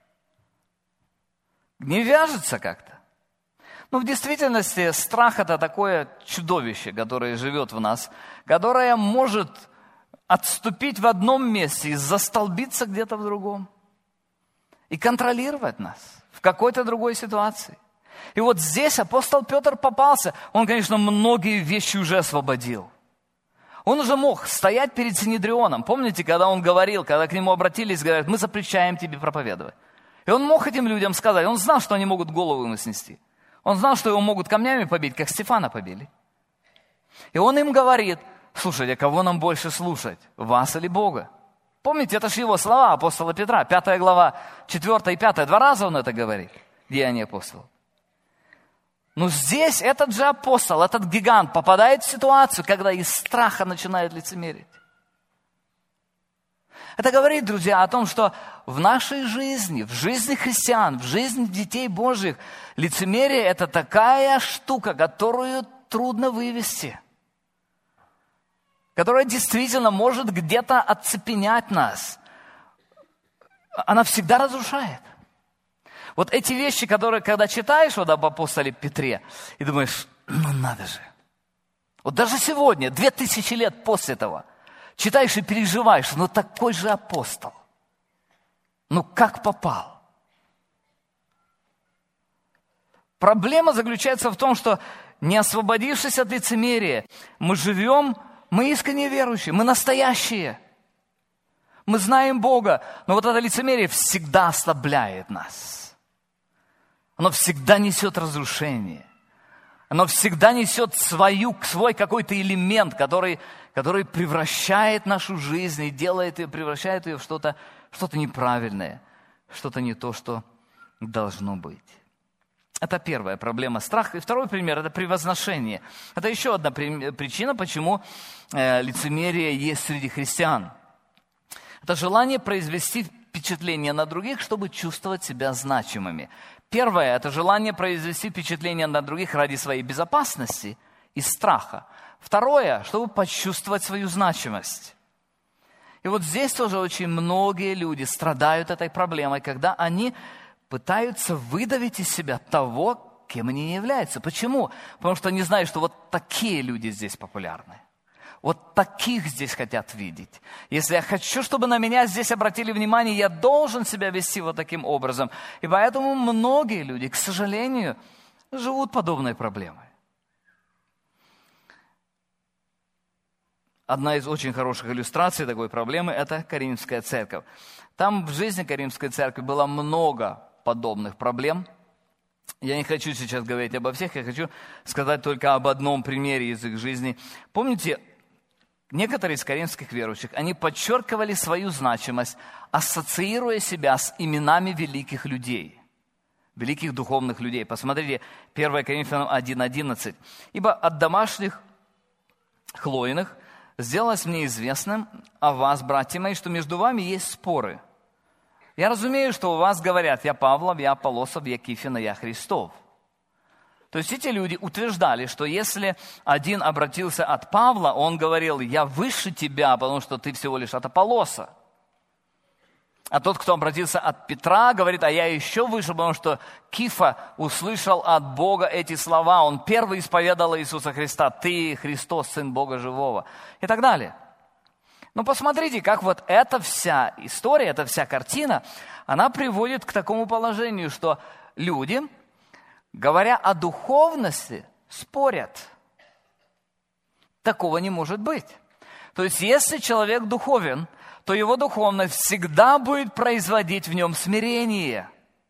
не вяжется как-то. Ну, в действительности, страх – это такое чудовище, которое живет в нас, которое может отступить в одном месте и застолбиться где-то в другом. И контролировать нас в какой-то другой ситуации. И вот здесь апостол Петр попался. Он, конечно, многие вещи уже освободил. Он уже мог стоять перед Синедрионом. Помните, когда он говорил, когда к нему обратились, говорят: мы запрещаем тебе проповедовать. И он мог этим людям сказать. Он знал, что они могут голову ему снести. Он знал, что его могут камнями побить, как Стефана побили. И он им говорит: слушайте, кого нам больше слушать, вас или Бога? Помните, это же его слова, апостола Петра, пятая глава, четвёртая и пятая. Два раза он это говорит, Деяния апостолов. Но здесь этот же апостол, этот гигант попадает в ситуацию, когда из страха начинает лицемерить. Это говорит, друзья, о том, что в нашей жизни, в жизни христиан, в жизни детей Божьих, лицемерие – это такая штука, которую трудно вывести, которая действительно может где-то оцепенять нас. Она всегда разрушает. Вот эти вещи, которые, когда читаешь вот об апостоле Петре, и думаешь: ну надо же. Вот даже сегодня, две тысячи лет после этого, читаешь и переживаешь: ну такой же апостол. Ну как попал? Проблема заключается в том, что, не освободившись от лицемерия, мы живем, мы искренне верующие, мы настоящие. Мы знаем Бога, но вот это лицемерие всегда ослабляет нас. Оно всегда несет разрушение. Оно всегда несет свою, свой какой-то элемент, который, который превращает нашу жизнь и делает ее, превращает ее в что-то, что-то неправильное, что-то не то, что должно быть. Это первая проблема — страх. И второй пример — это превозношение. Это еще одна причина, почему э, лицемерие есть среди христиан. Это желание произвести впечатление на других, чтобы чувствовать себя значимыми. Первое – это желание произвести впечатление на других ради своей безопасности и страха. Второе – чтобы почувствовать свою значимость. И вот здесь тоже очень многие люди страдают этой проблемой, когда они пытаются выдавить из себя того, кем они не являются. Почему? Потому что они знают, что вот такие люди здесь популярны. Вот таких здесь хотят видеть. Если я хочу, чтобы на меня здесь обратили внимание, я должен себя вести вот таким образом. И поэтому многие люди, к сожалению, живут подобной проблемой. Одна из очень хороших иллюстраций такой проблемы – это Коринфская церковь. Там в жизни Коринфской церкви было много подобных проблем. Я не хочу сейчас говорить обо всех, я хочу сказать только об одном примере из их жизни. Помните, некоторые из коринфских верующих, они подчеркивали свою значимость, ассоциируя себя с именами великих людей, великих духовных людей. Посмотрите, первое Коринфянам один одиннадцать. «Ибо от домашних Хлоиных сделалось мне известным о вас, братья мои, что между вами есть споры. Я разумею, что у вас говорят, я Павлов, я Аполлосов, я Кифина, я Христов». То есть эти люди утверждали, что если один обратился от Павла, он говорил, я выше тебя, потому что ты всего лишь от Аполлоса. А тот, кто обратился от Петра, говорит, а я еще выше, потому что Кифа услышал от Бога эти слова. Он первый исповедал Иисуса Христа. Ты, Христос, Сын Бога Живого. И так далее. Но посмотрите, как вот эта вся история, эта вся картина, она приводит к такому положению, что люди, говоря о духовности, спорят. Такого не может быть. То есть, если человек духовен, то его духовность всегда будет производить в нем смирение.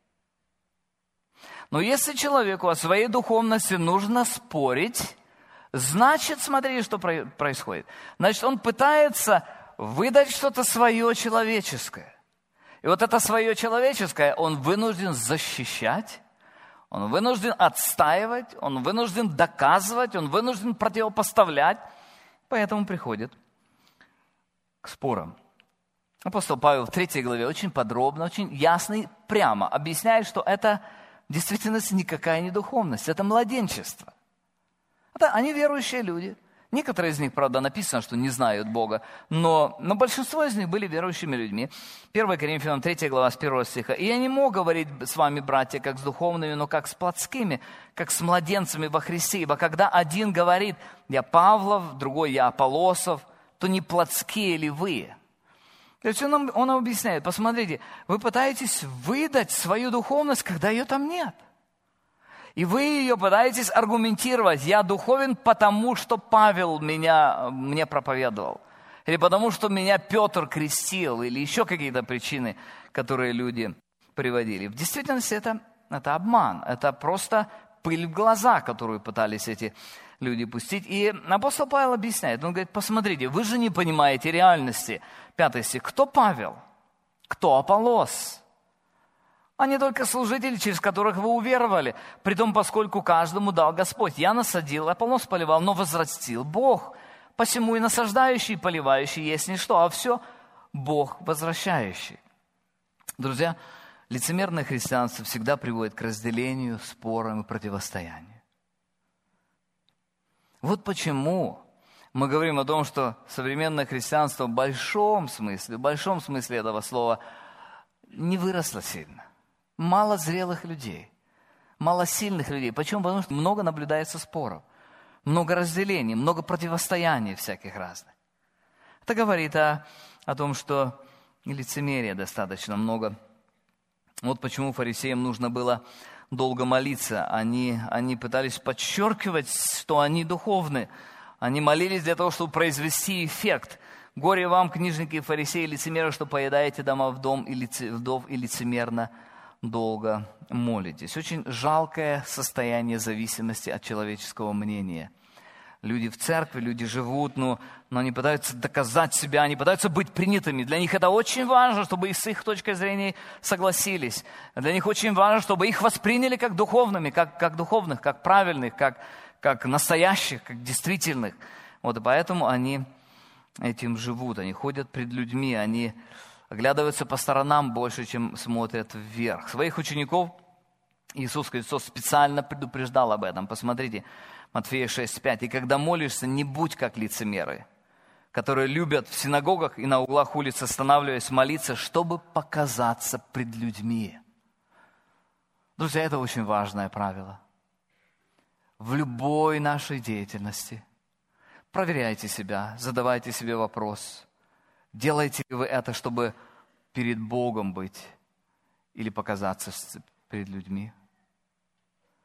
Но если человеку о своей духовности нужно спорить, значит, смотрите, что происходит. Значит, он пытается выдать что-то свое человеческое. И вот это свое человеческое он вынужден защищать, он вынужден отстаивать, он вынужден доказывать, он вынужден противопоставлять. Поэтому приходит к спорам. Апостол Павел в третьей главе очень подробно, очень ясно и прямо объясняет, что это в действительности никакая не духовность, это младенчество. Это они верующие люди. Некоторые из них, правда, написано, что не знают Бога, но, но большинство из них были верующими людьми. первое Коринфянам третья глава с первого стиха. «И я не мог говорить с вами, братья, как с духовными, но как с плотскими, как с младенцами во Христе. Ибо когда один говорит, я Павлов, другой я Аполлосов, то не плотские ли вы?» То есть он, он объясняет, посмотрите, вы пытаетесь выдать свою духовность, когда ее там нет. И вы ее пытаетесь аргументировать. Я духовен, потому что Павел меня, мне проповедовал. Или потому что меня Петр крестил. Или еще какие-то причины, которые люди приводили. В действительности это, это обман. Это просто пыль в глаза, которую пытались эти люди пустить. И апостол Павел объясняет. Он говорит, посмотрите, вы же не понимаете реальности. Пятый стих. Кто Павел? Кто Аполлос? Они только служители, через которых вы уверовали. Притом, поскольку каждому дал Господь. Я насадил, Аполлос поливал, но возрастил Бог. Посему и насаждающий, и поливающий есть ничто, а все Бог возвращающий. Друзья, лицемерное христианство всегда приводит к разделению, спорам и противостоянию. Вот почему мы говорим о том, что современное христианство в большом смысле, в большом смысле этого слова не выросло сильно. Мало зрелых людей, мало сильных людей. Почему? Потому что много наблюдается споров, много разделений, много противостояний всяких разных. Это говорит о, о том, что лицемерия достаточно много. Вот почему фарисеям нужно было долго молиться. Они, они пытались подчеркивать, что они духовны. Они молились для того, чтобы произвести эффект. Горе вам, книжники и фарисеи, лицемеры, что поедаете дома в дом и лице, вдов и лицемерно долго молитесь. Очень жалкое состояние зависимости от человеческого мнения. Люди в церкви, люди живут, но, но они пытаются доказать себя, они пытаются быть принятыми. Для них это очень важно, чтобы их с их точкой зрения согласились. Для них очень важно, чтобы их восприняли как духовными, как, как духовных, как правильных, как, как настоящих, как действительных. Вот и поэтому они этим живут, они ходят пред людьми, они оглядываются по сторонам больше, чем смотрят вверх. Своих учеников Иисус Христос специально предупреждал об этом. Посмотрите, Матфея шесть пять. «И когда молишься, не будь как лицемеры, которые любят в синагогах и на углах улиц, останавливаясь молиться, чтобы показаться пред людьми». Друзья, это очень важное правило. В любой нашей деятельности проверяйте себя, задавайте себе вопрос. Делаете ли вы это, чтобы перед Богом быть или показаться перед людьми?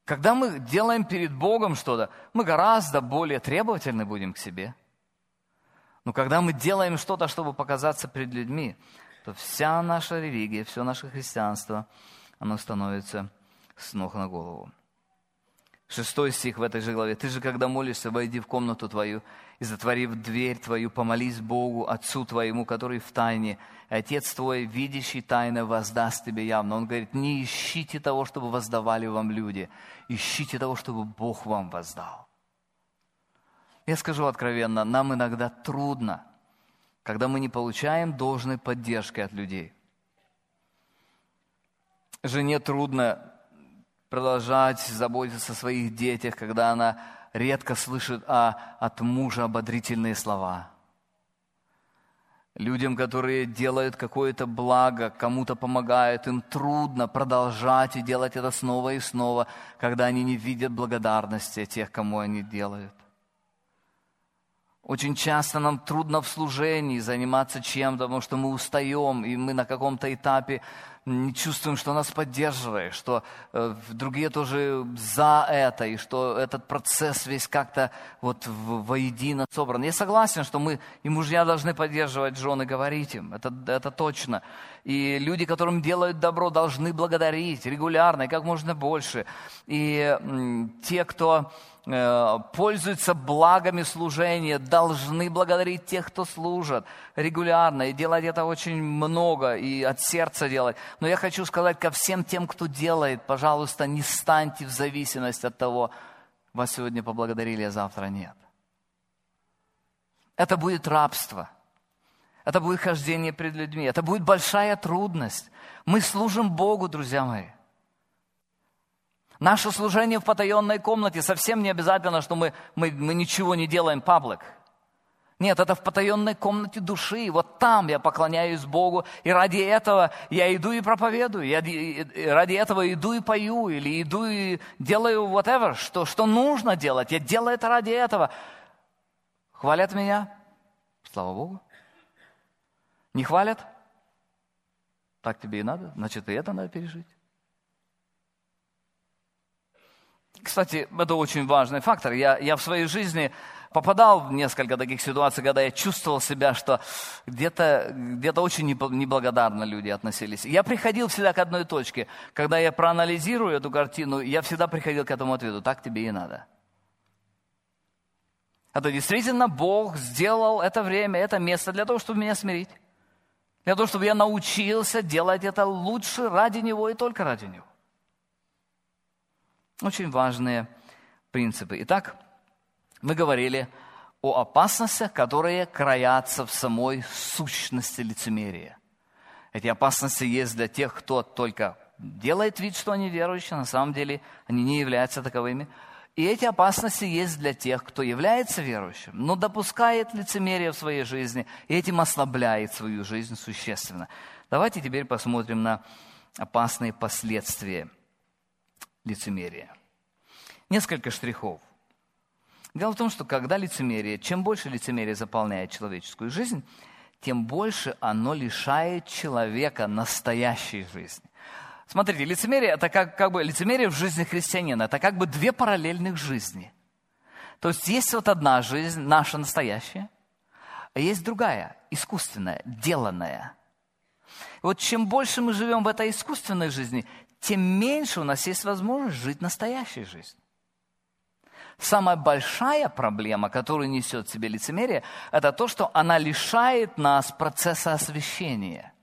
Когда мы делаем перед Богом что-то, мы гораздо более требовательны будем к себе. Но когда мы делаем что-то, чтобы показаться перед людьми, то вся наша религия, все наше христианство, оно становится с ног на голову. Шестой стих в этой же главе. «Ты же, когда молишься, войди в комнату твою, и, затворив дверь твою, помолись Богу, Отцу твоему, который в тайне, и Отец твой, видящий тайно, воздаст тебе явно». Он говорит, не ищите того, чтобы воздавали вам люди, ищите того, чтобы Бог вам воздал. Я скажу откровенно, нам иногда трудно, когда мы не получаем должной поддержки от людей. Жене трудно продолжать заботиться о своих детях, когда она редко слышит а, от мужа ободрительные слова. Людям, которые делают какое-то благо, кому-то помогают, им трудно продолжать и делать это снова и снова, когда они не видят благодарности от тех, кому они делают. Очень часто нам трудно в служении заниматься чем-то, потому что мы устаем, и мы на каком-то этапе не чувствуем, что нас поддерживает, что э, другие тоже за это, и что этот процесс весь как-то вот в, воедино собран. Я согласен, что мы и мужья должны поддерживать жен и говорить им, это, это точно. И люди, которым делают добро, должны благодарить регулярно и как можно больше. И м, те, кто пользуются благами служения, должны благодарить тех, кто служит регулярно, и делать это очень много, и от сердца делать. Но я хочу сказать ко всем тем, кто делает, пожалуйста, не станьте в зависимость от того, вас сегодня поблагодарили, а завтра нет. Это будет рабство, это будет хождение пред людьми, это будет большая трудность. Мы служим Богу, друзья мои. Наше служение в потаенной комнате совсем не обязательно, что мы, мы, мы ничего не делаем паблик. Нет, это в потаенной комнате души. Вот там я поклоняюсь Богу, и ради этого я иду и проповедую, я ради этого иду и пою, или иду и делаю whatever, что, что нужно делать. Я делаю это ради этого. Хвалят меня? Слава Богу. Не хвалят? Так тебе и надо, значит, и это надо пережить. Кстати, это очень важный фактор. Я, я в своей жизни попадал в несколько таких ситуаций, когда я чувствовал себя, что где-то, где-то очень неблагодарно люди относились. Я приходил всегда к одной точке. Когда я проанализирую эту картину, я всегда приходил к этому ответу. Так тебе и надо. Это действительно Бог сделал это время, это место для того, чтобы меня смирить. Для того, чтобы я научился делать это лучше ради Него и только ради Него. Очень важные принципы. Итак, мы говорили о опасностях, которые краятся в самой сущности лицемерия. Эти опасности есть для тех, кто только делает вид, что они верующие, на самом деле они не являются таковыми. И эти опасности есть для тех, кто является верующим, но допускает лицемерие в своей жизни и этим ослабляет свою жизнь существенно. Давайте теперь посмотрим на опасные последствия лицемерие. Несколько штрихов. Дело в том, что когда лицемерие, чем больше лицемерие заполняет человеческую жизнь, тем больше оно лишает человека настоящей жизни. Смотрите, лицемерие, это как, как бы лицемерие в жизни христианина, это как бы две параллельных жизни. То есть есть вот одна жизнь, наша настоящая, а есть другая, искусственная, деланная. И вот чем больше мы живем в этой искусственной жизни, тем меньше у нас есть возможность жить настоящей жизнью. Самая большая проблема, которую несет в себе лицемерие, это то, что она лишает нас процесса освящения.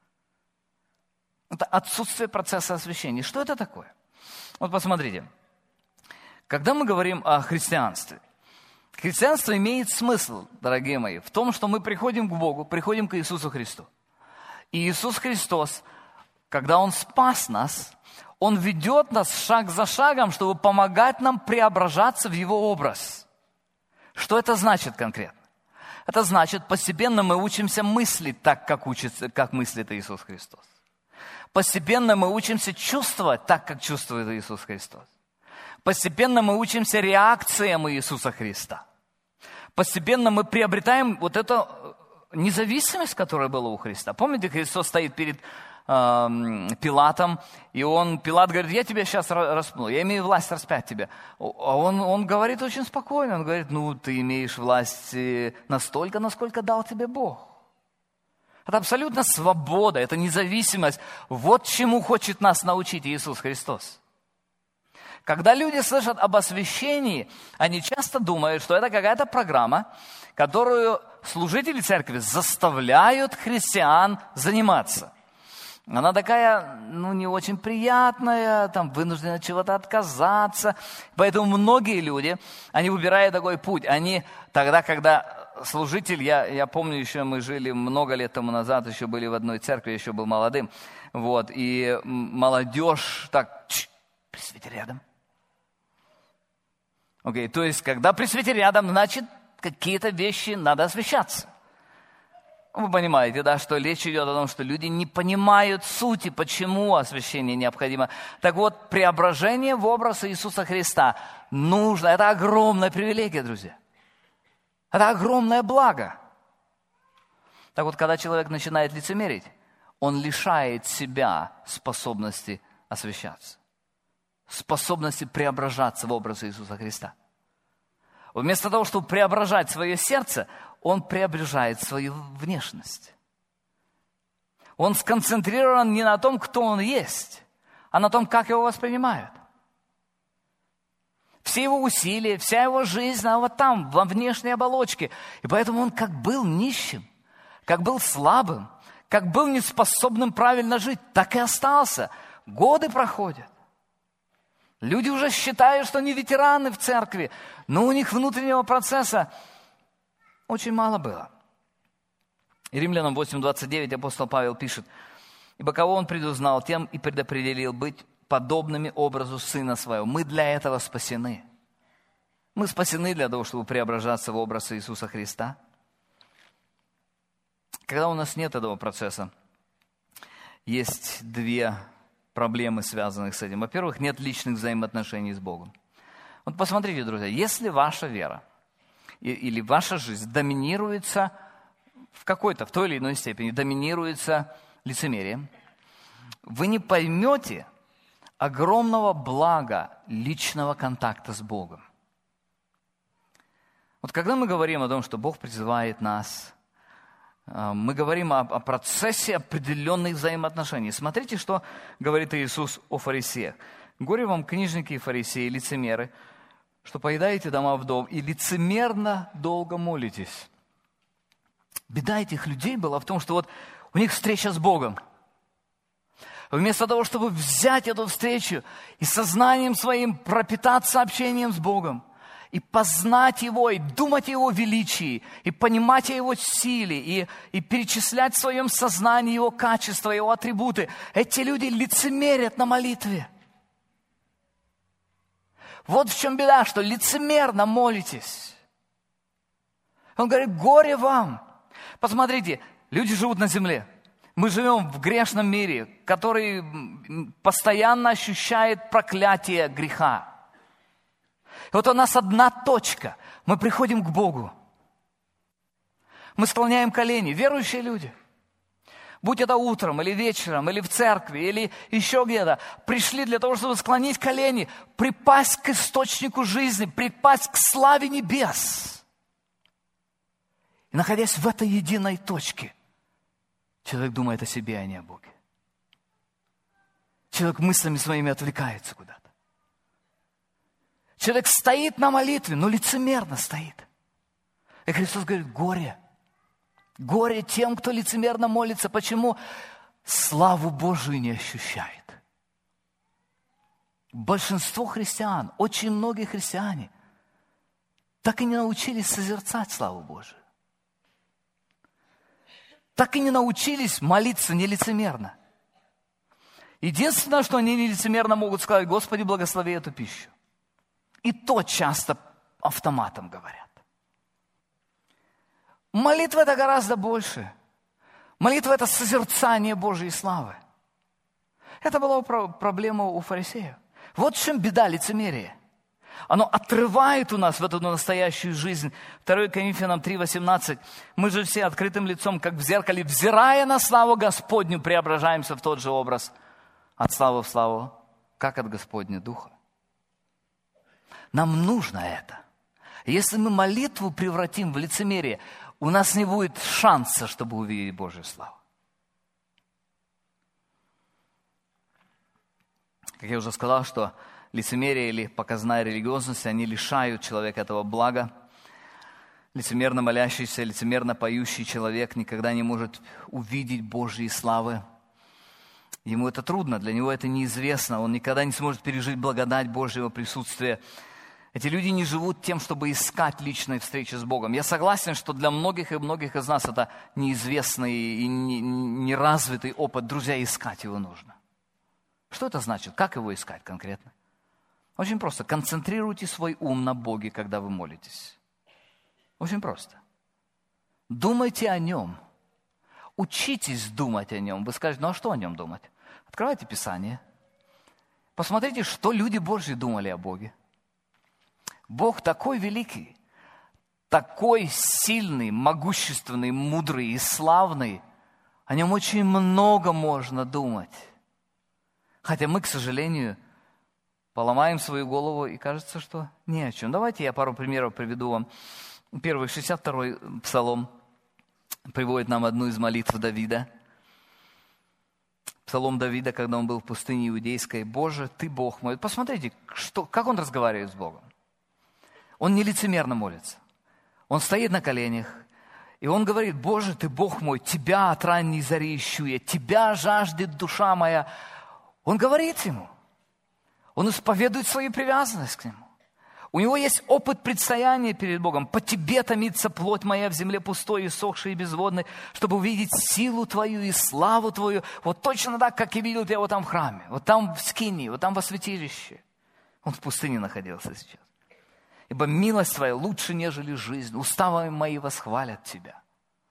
Это отсутствие процесса освящения. Что это такое? Вот посмотрите. Когда мы говорим о христианстве, христианство имеет смысл, дорогие мои, в том, что мы приходим к Богу, приходим к Иисусу Христу. И Иисус Христос, когда Он спас нас, Он ведет нас шаг за шагом, чтобы помогать нам преображаться в Его образ. Что это значит конкретно? Это значит, постепенно мы учимся мыслить так, как, учится, как мыслит Иисус Христос. Постепенно мы учимся чувствовать так, как чувствует Иисус Христос. Постепенно мы учимся реакциям Иисуса Христа. Постепенно мы приобретаем вот эту независимость, которая была у Христа. Помните, Христос стоит перед э, Пилатом, и он, Пилат говорит, я тебя сейчас распну, я имею власть распять тебя. А он, он говорит очень спокойно, он говорит, ну, ты имеешь власть настолько, насколько дал тебе Бог. Это абсолютно свобода, это независимость. Вот чему хочет нас научить Иисус Христос. Когда люди слышат об освящении, они часто думают, что это какая-то программа, которую служители церкви заставляют христиан заниматься. Она такая, ну, не очень приятная, там, вынуждены от чего-то отказаться. Поэтому многие люди, они выбирают такой путь. Они тогда, когда служитель, я, я помню, еще мы жили много лет тому назад, еще были в одной церкви, еще был молодым. Вот, и молодежь так, пресвитер рядом. Окей, okay, то есть, когда пресвитер рядом, значит, какие-то вещи надо освящаться. Вы понимаете, да, что речь идет о том, что люди не понимают сути, почему освящение необходимо. Так вот, преображение в образ Иисуса Христа нужно. Это огромная привилегия, друзья. Это огромное благо. Так вот, когда человек начинает лицемерить, он лишает себя способности освящаться, способности преображаться в образ Иисуса Христа. Вместо того, чтобы преображать свое сердце, он преображает свою внешность. Он сконцентрирован не на том, кто он есть, а на том, как его воспринимают. Все его усилия, вся его жизнь, она вот там, во внешней оболочке. И поэтому он как был нищим, как был слабым, как был неспособным правильно жить, так и остался. Годы проходят. Люди уже считают, что они ветераны в церкви, но у них внутреннего процесса очень мало было. И Римлянам восемь двадцать девять апостол Павел пишет: «Ибо кого он предузнал, тем и предопределил быть подобными образу Сына Своего». Мы для этого спасены. Мы спасены для того, чтобы преображаться в образ Иисуса Христа. Когда у нас нет этого процесса, есть две проблемы, связанных с этим. Во-первых, нет личных взаимоотношений с Богом. Вот посмотрите, друзья, если ваша вера или ваша жизнь доминируется в какой-то, в той или иной степени, доминируется лицемерием, вы не поймете огромного блага личного контакта с Богом. Вот когда мы говорим о том, что Бог призывает нас, мы говорим о, о процессе определенных взаимоотношений. Смотрите, что говорит Иисус о фарисеях. «Горе вам, книжники и фарисеи, лицемеры, что поедаете дома вдов и лицемерно долго молитесь». Беда этих людей была в том, что вот у них встреча с Богом. Вместо того, чтобы взять эту встречу и сознанием своим пропитаться общением с Богом, и познать Его, и думать о Его величии, и понимать о Его силе, и, и перечислять в своем сознании Его качества, Его атрибуты, эти люди лицемерят на молитве. Вот в чем беда, что лицемерно молитесь. Он говорит: горе вам. Посмотрите, люди живут на земле. Мы живем в грешном мире, который постоянно ощущает проклятие греха. И вот у нас одна точка. Мы приходим к Богу. Мы склоняем колени. Верующие люди. Будь это утром, или вечером, или в церкви, или еще где-то. Пришли для того, чтобы склонить колени, припасть к источнику жизни, припасть к славе небес. И находясь в этой единой точке, человек думает о себе, а не о Боге. Человек мыслями своими отвлекается куда-то. Человек стоит на молитве, но лицемерно стоит. И Христос говорит: горе. Горе тем, кто лицемерно молится. Почему? Славу Божию не ощущает. Большинство христиан, очень многие христиане, так и не научились созерцать славу Божию. Так и не научились молиться нелицемерно. Единственное, что они нелицемерно могут сказать: Господи, благослови эту пищу. И то часто автоматом говорят. Молитва – это гораздо больше. Молитва – это созерцание Божьей славы. Это была проблема у фарисеев. Вот в чем беда лицемерия. Оно отрывает у нас в эту настоящую жизнь. второе Коринфянам три восемнадцать. Мы же все открытым лицом, как в зеркале, взирая на славу Господню, преображаемся в тот же образ. От славы в славу, как от Господня Духа. Нам нужно это. Если мы молитву превратим в лицемерие, у нас не будет шанса, чтобы увидеть Божью славу. Как я уже сказал, что лицемерие или показная религиозность, они лишают человека этого блага. Лицемерно молящийся, лицемерно поющий человек никогда не может увидеть Божьей славы. Ему это трудно, для него это неизвестно. Он никогда не сможет пережить благодать Божьего присутствия. Эти люди не живут тем, чтобы искать личной встречи с Богом. Я согласен, что для многих и многих из нас это неизвестный и неразвитый опыт. Друзья, искать его нужно. Что это значит? Как его искать конкретно? Очень просто. Концентрируйте свой ум на Боге, когда вы молитесь. Очень просто. Думайте о Нем. Учитесь думать о Нем. Вы скажете, ну а что о Нем думать? Открывайте Писание. Посмотрите, что люди Божьи думали о Боге. Бог такой великий, такой сильный, могущественный, мудрый и славный. О Нем очень много можно думать. Хотя мы, к сожалению, поломаем свою голову, и кажется, что не о чем. Давайте я пару примеров приведу вам. Первый, шестьдесят второй псалом приводит нам одну из молитв Давида. Псалом Давида, когда он был в пустыне иудейской. «Боже, Ты Бог мой». Посмотрите, что, как он разговаривает с Богом. Он не лицемерно молится. Он стоит на коленях, и он говорит: «Боже, Ты Бог мой, Тебя от ранней зари ищу я, Тебя жаждет душа моя». Он говорит ему. Он исповедует свою привязанность к Нему. У него есть опыт предстояния перед Богом. «По Тебе томится плоть моя в земле пустой, иссохшей и безводной, чтобы увидеть силу Твою и славу Твою». Вот точно так, как я видел Тебя вот там в храме, вот там в скинии, вот там во святилище. Он в пустыне находился сейчас. «Ибо милость Твоя лучше, нежели жизнь, уставы мои восхвалят Тебя».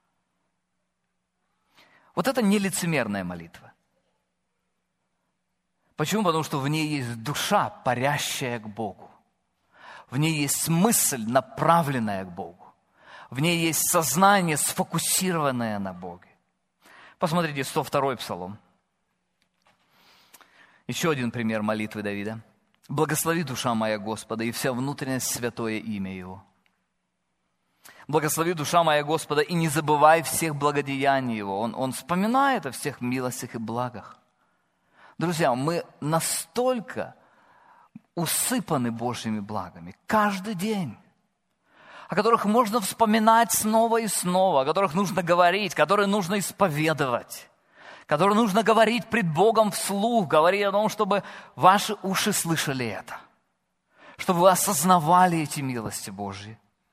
Вот это не лицемерная молитва. Почему? Потому что в ней есть душа, парящая к Богу. В ней есть мысль, направленная к Богу. В ней есть сознание, сфокусированное на Боге. Посмотрите, сто второй псалом. Еще один пример молитвы Давида. «Благослови, душа моя, Господа, и вся внутренность святое имя Его». «Благослови, душа моя, Господа, и не забывай всех благодеяний Его». Он, он вспоминает о всех милостях и благах. Друзья, мы настолько усыпаны Божьими благами каждый день, о которых можно вспоминать снова и снова, о которых нужно говорить, которые нужно исповедовать, которые нужно говорить пред Богом вслух, говорить о том, чтобы ваши уши слышали это, чтобы вы осознавали эти милости Божьи.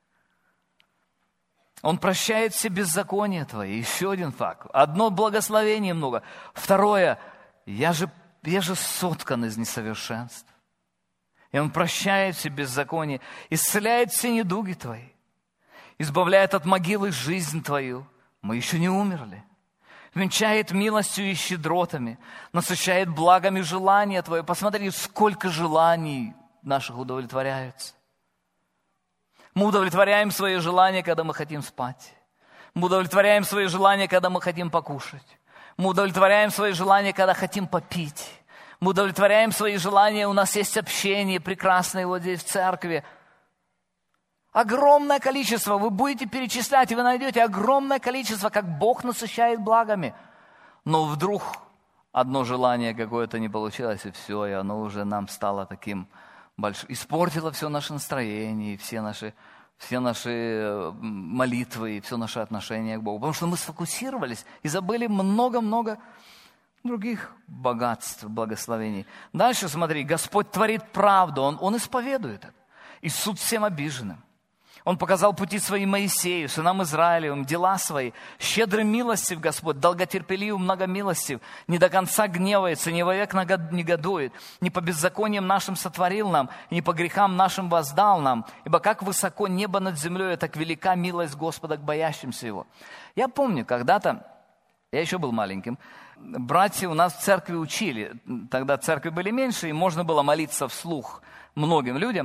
Он прощает все беззакония твои. Еще один факт. Одно благословение много. Второе, я же, я же соткан из несовершенств. И Он прощает все беззакония, исцеляет все недуги твои, избавляет от могилы жизнь твою. Мы еще не умерли. Венчает милостью и щедротами, насыщает благами желания твои. Посмотри, сколько желаний наших удовлетворяются. Мы удовлетворяем свои желания, когда мы хотим спать. Мы удовлетворяем свои желания, когда мы хотим покушать. Мы удовлетворяем свои желания, когда хотим попить. Мы удовлетворяем свои желания, у нас есть общение прекрасное вот здесь в церкви. Огромное количество, вы будете перечислять, и вы найдете огромное количество, как Бог насыщает благами. Но вдруг одно желание какое-то не получилось, и все, и оно уже нам стало таким большим. Испортило все наше настроение, все наши, все наши молитвы, и все наше отношение к Богу. Потому что мы сфокусировались и забыли много-много других богатств, благословений. Дальше смотри, Господь творит правду, Он, он исповедует это. И суд всем обиженным. Он показал пути свои Моисею, сынам Израилевым, дела свои. Щедрый милостив Господь, долготерпелив, многомилостив, не до конца гневается, не вовек негодует, не по беззакониям нашим сотворил нам, не по грехам нашим воздал нам. Ибо как высоко небо над землей, так велика милость Господа к боящимся Его. Я помню, когда-то, я еще был маленьким, братья у нас в церкви учили, тогда церкви были меньше, и можно было молиться вслух многим людям.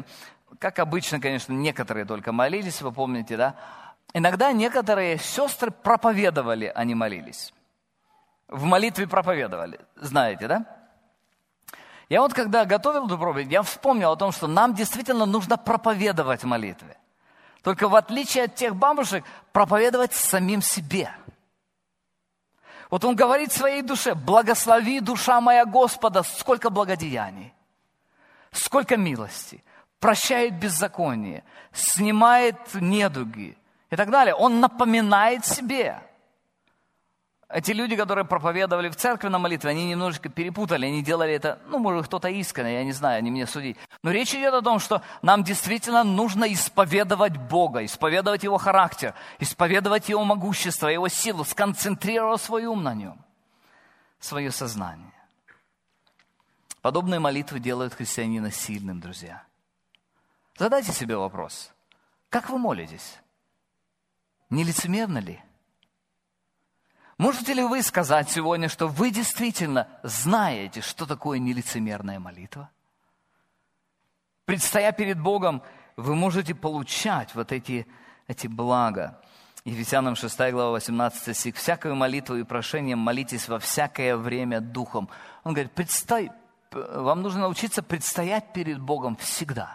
как обычно, конечно, некоторые только молились, вы помните, да? Иногда некоторые сестры проповедовали, а не молились. В молитве проповедовали, знаете, да? Я вот когда готовил эту проповедь, я вспомнил о том, что нам действительно нужно проповедовать в молитве. Только в отличие от тех бабушек, проповедовать самим себе. Вот он говорит своей душе: «Благослови, душа моя, Господа, сколько благодеяний, сколько милости, прощает беззаконие, снимает недуги» и так далее. Он напоминает себе. Эти люди, которые проповедовали в церкви на молитве, они немножечко перепутали, они делали это, ну, может, кто-то искренне, я не знаю, не мне судить. Но речь идет о том, что нам действительно нужно исповедовать Бога, исповедовать Его характер, исповедовать Его могущество, Его силу, сконцентрировать свой ум на Нем, свое сознание. Подобные молитвы делают христианина сильным, друзья. Задайте себе вопрос: как вы молитесь? Не лицемерно ли? Можете ли вы сказать сегодня, что вы действительно знаете, что такое нелицемерная молитва? Предстоя перед Богом, вы можете получать вот эти, эти блага. Ефесянам шестая глава, восемнадцатый стих. «Всякою молитвою и прошением молитесь во всякое время духом». Он говорит, предстой, вам нужно научиться предстоять перед Богом всегда.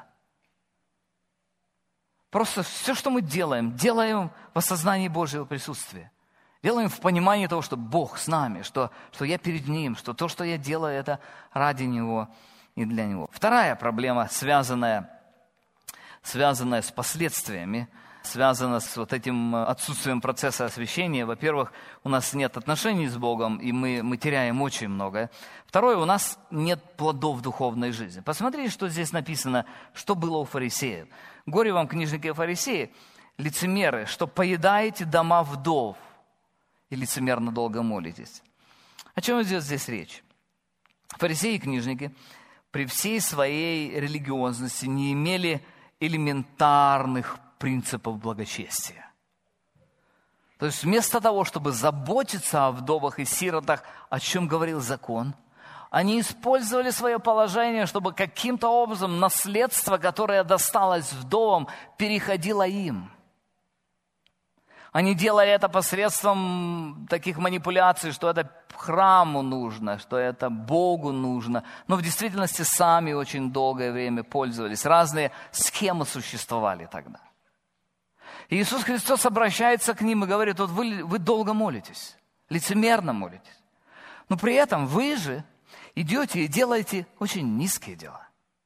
Просто все, что мы делаем, делаем в осознании Божьего присутствия. Делаем в понимании того, что Бог с нами, что, что я перед Ним, что то, что я делаю, это ради Него и для Него. Вторая проблема, связанная, связанная с последствиями, связана с вот этим отсутствием процесса освящения. Во-первых, у нас нет отношений с Богом, и мы, мы теряем очень многое. Второе, у нас нет плодов духовной жизни. Посмотрите, что здесь написано, что было у фарисеев. «Горе вам, книжники и фарисеи, лицемеры, что поедаете дома вдов, и лицемерно долго молитесь». О чем идет здесь речь? Фарисеи и книжники при всей своей религиозности не имели элементарных принципов благочестия. То есть вместо того, чтобы заботиться о вдовах и сиротах, о чем говорил закон, они использовали свое положение, чтобы каким-то образом наследство, которое досталось вдовам, переходило им. Они делали это посредством таких манипуляций, что это храму нужно, что это Богу нужно. Но в действительности сами очень долгое время пользовались. Разные схемы существовали тогда. И Иисус Христос обращается к ним и говорит: вот вы, вы долго молитесь, лицемерно молитесь. Но при этом вы же идете и делаете очень низкие дела.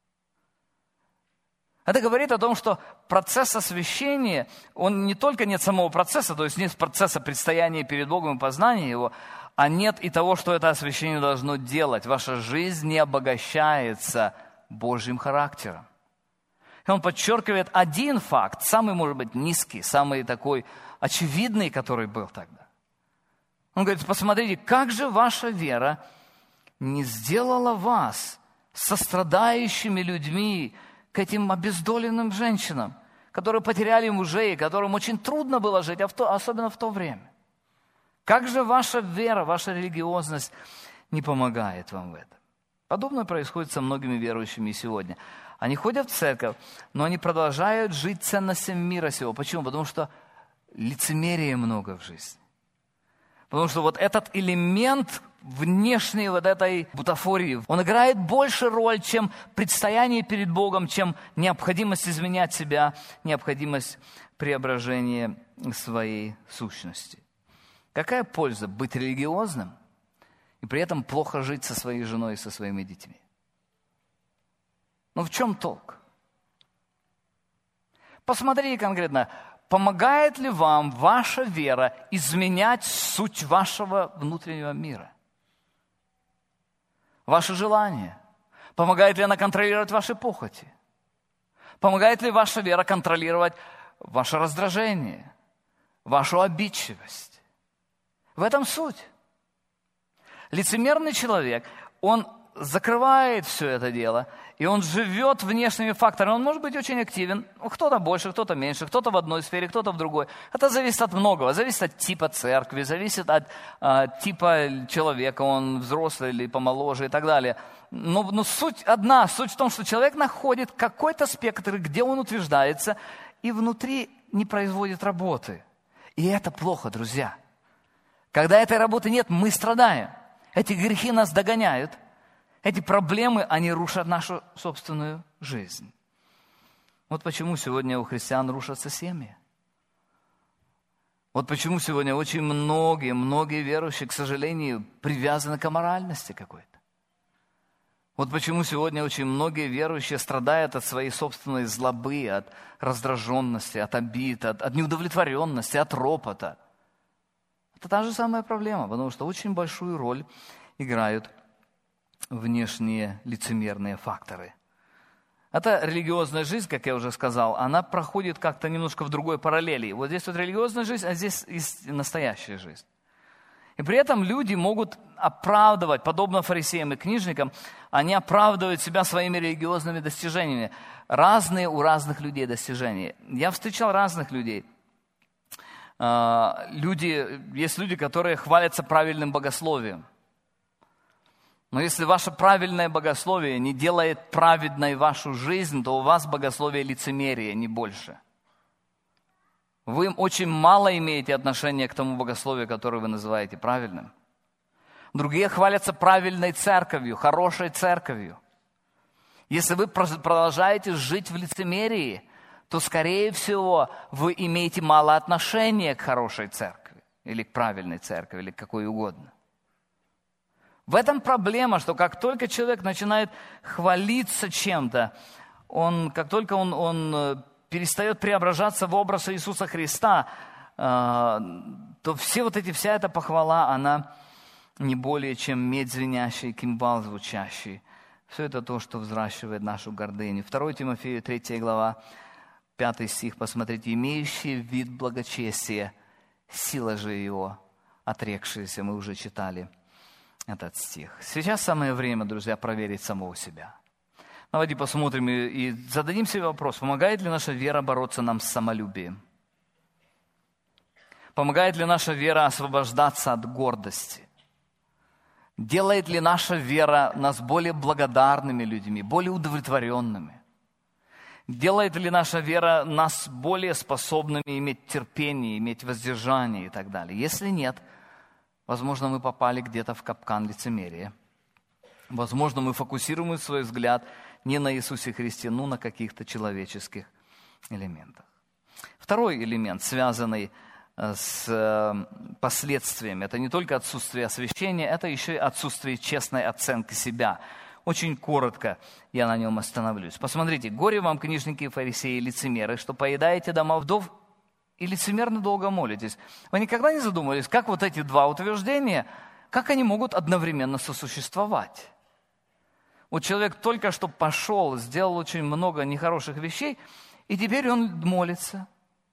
Это говорит о том, что процесс освящения, он не только нет самого процесса, то есть нет процесса предстояния перед Богом и познания Его, а нет и того, что это освящение должно делать. Ваша жизнь не обогащается Божьим характером. И он подчеркивает один факт, самый, может быть, низкий, самый такой очевидный, который был тогда. Он говорит: посмотрите, как же ваша вера не сделала вас сострадающими людьми к этим обездоленным женщинам, которые потеряли мужей, которым очень трудно было жить, особенно в то время. Как же ваша вера, ваша религиозность не помогает вам в этом? Подобное происходит со многими верующими сегодня. Они ходят в церковь, но они продолжают жить ценностями мира сего. Почему? Потому что лицемерия много в жизни. Потому что вот этот элемент внешней вот этой бутафории, он играет больше роль, чем предстояние перед Богом, чем необходимость изменять себя, необходимость преображения своей сущности. Какая польза быть религиозным и при этом плохо жить со своей женой и со своими детьми? Ну в чем толк? Посмотрите конкретно, помогает ли вам ваша вера изменять суть вашего внутреннего мира? Ваши желания? Помогает ли она контролировать ваши похоти? Помогает ли ваша вера контролировать ваше раздражение, вашу обидчивость? В этом суть. Лицемерный человек, он закрывает все это дело, и он живет внешними факторами. Он может быть очень активен, кто-то больше, кто-то меньше, кто-то в одной сфере, кто-то в другой. Это зависит от многого, зависит от типа церкви, зависит от а, типа человека, он взрослый или помоложе и так далее. Но, но суть одна, суть в том, что человек находит какой-то спектр, где он утверждается, и внутри не производит работы. И это плохо, друзья. Когда этой работы нет, мы страдаем. Эти грехи нас догоняют. Эти проблемы, они рушат нашу собственную жизнь. Вот почему сегодня у христиан рушатся семьи. Вот почему сегодня очень многие, многие верующие, к сожалению, привязаны к аморальности какой-то. Вот почему сегодня очень многие верующие страдают от своей собственной злобы, от раздраженности, от обид, от, от неудовлетворенности, от ропота. Это та же самая проблема, потому что очень большую роль играют внешние лицемерные факторы. Эта религиозная жизнь, как я уже сказал, она проходит как-то немножко в другой параллели. Вот здесь вот религиозная жизнь, а здесь есть настоящая жизнь. И при этом люди могут оправдывать, подобно фарисеям и книжникам, они оправдывают себя своими религиозными достижениями. Разные у разных людей достижения. Я встречал разных людей. Люди, есть люди, которые хвалятся правильным богословием. Но если ваше правильное богословие не делает праведной вашу жизнь, то у вас богословие лицемерие, не больше. Вы очень мало имеете отношения к тому богословию, которое вы называете правильным. Другие хвалятся правильной церковью, хорошей церковью. Если вы продолжаете жить в лицемерии, то, скорее всего, вы имеете мало отношения к хорошей церкви, или к правильной церкви, или к какой угодно. В этом проблема, что как только человек начинает хвалиться чем-то, он, как только он, он перестает преображаться в образ Иисуса Христа, то все вот эти, вся эта похвала, она не более чем медь звенящий, кимвал звучащий. Все это то, что взращивает нашу гордыню. второе Тимофею, третья глава, пятый стих, посмотрите. «Имеющий вид благочестия, сила же его, отрекшиеся», мы уже читали этот стих. Сейчас самое время, друзья, проверить самого себя. Давайте посмотрим и, и зададим себе вопрос, помогает ли наша вера бороться нам с самолюбием? Помогает ли наша вера освобождаться от гордости? Делает ли наша вера нас более благодарными людьми, более удовлетворенными? Делает ли наша вера нас более способными иметь терпение, иметь воздержание и так далее? Если нет, возможно, мы попали где-то в капкан лицемерия. Возможно, мы фокусируем свой взгляд не на Иисусе Христе, но на каких-то человеческих элементах. Второй элемент, связанный с последствиями, это не только отсутствие освящения, это еще и отсутствие честной оценки себя. Очень коротко я на нем остановлюсь. Посмотрите, горе вам, книжники и фарисеи, и лицемеры, что поедаете дома вдов и лицемерно долго молитесь. Вы никогда не задумывались, как вот эти два утверждения, как они могут одновременно сосуществовать? Вот человек только что пошел, сделал очень много нехороших вещей, и теперь он молится.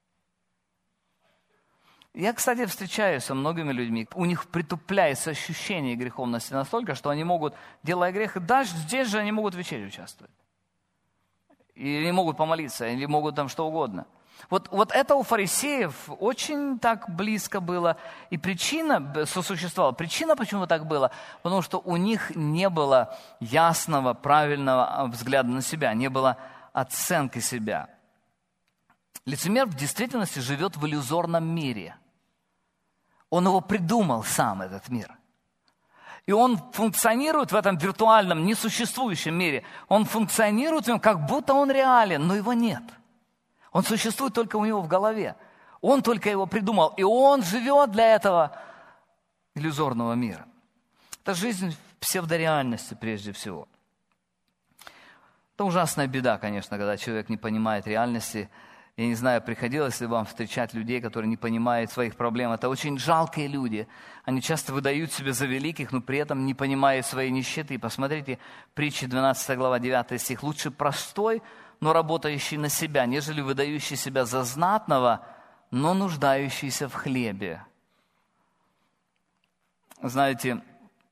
Я, кстати, встречаюсь со многими людьми, у них притупляется ощущение греховности настолько, что они могут, делая грех, и даже здесь же они могут в вечере участвовать. Или могут помолиться, или могут там что угодно. Вот, вот это у фарисеев очень так близко было. И причина сосуществовала. Причина, почему так было, потому что у них не было ясного, правильного взгляда на себя, не было оценки себя. Лицемер в действительности живет в иллюзорном мире. Он его придумал сам, этот мир. И он функционирует в этом виртуальном, несуществующем мире. Он функционирует в нем, как будто он реален, но его нет. Он существует только у него в голове. Он только его придумал. И он живет для этого иллюзорного мира. Это жизнь в псевдореальности прежде всего. Это ужасная беда, конечно, когда человек не понимает реальности. Я не знаю, приходилось ли вам встречать людей, которые не понимают своих проблем. Это очень жалкие люди. Они часто выдают себя за великих, но при этом не понимают своей нищеты. Посмотрите, притча двенадцатая глава, девятый стих. «Лучше простой, но работающий на себя, нежели выдающий себя за знатного, но нуждающийся в хлебе». Знаете,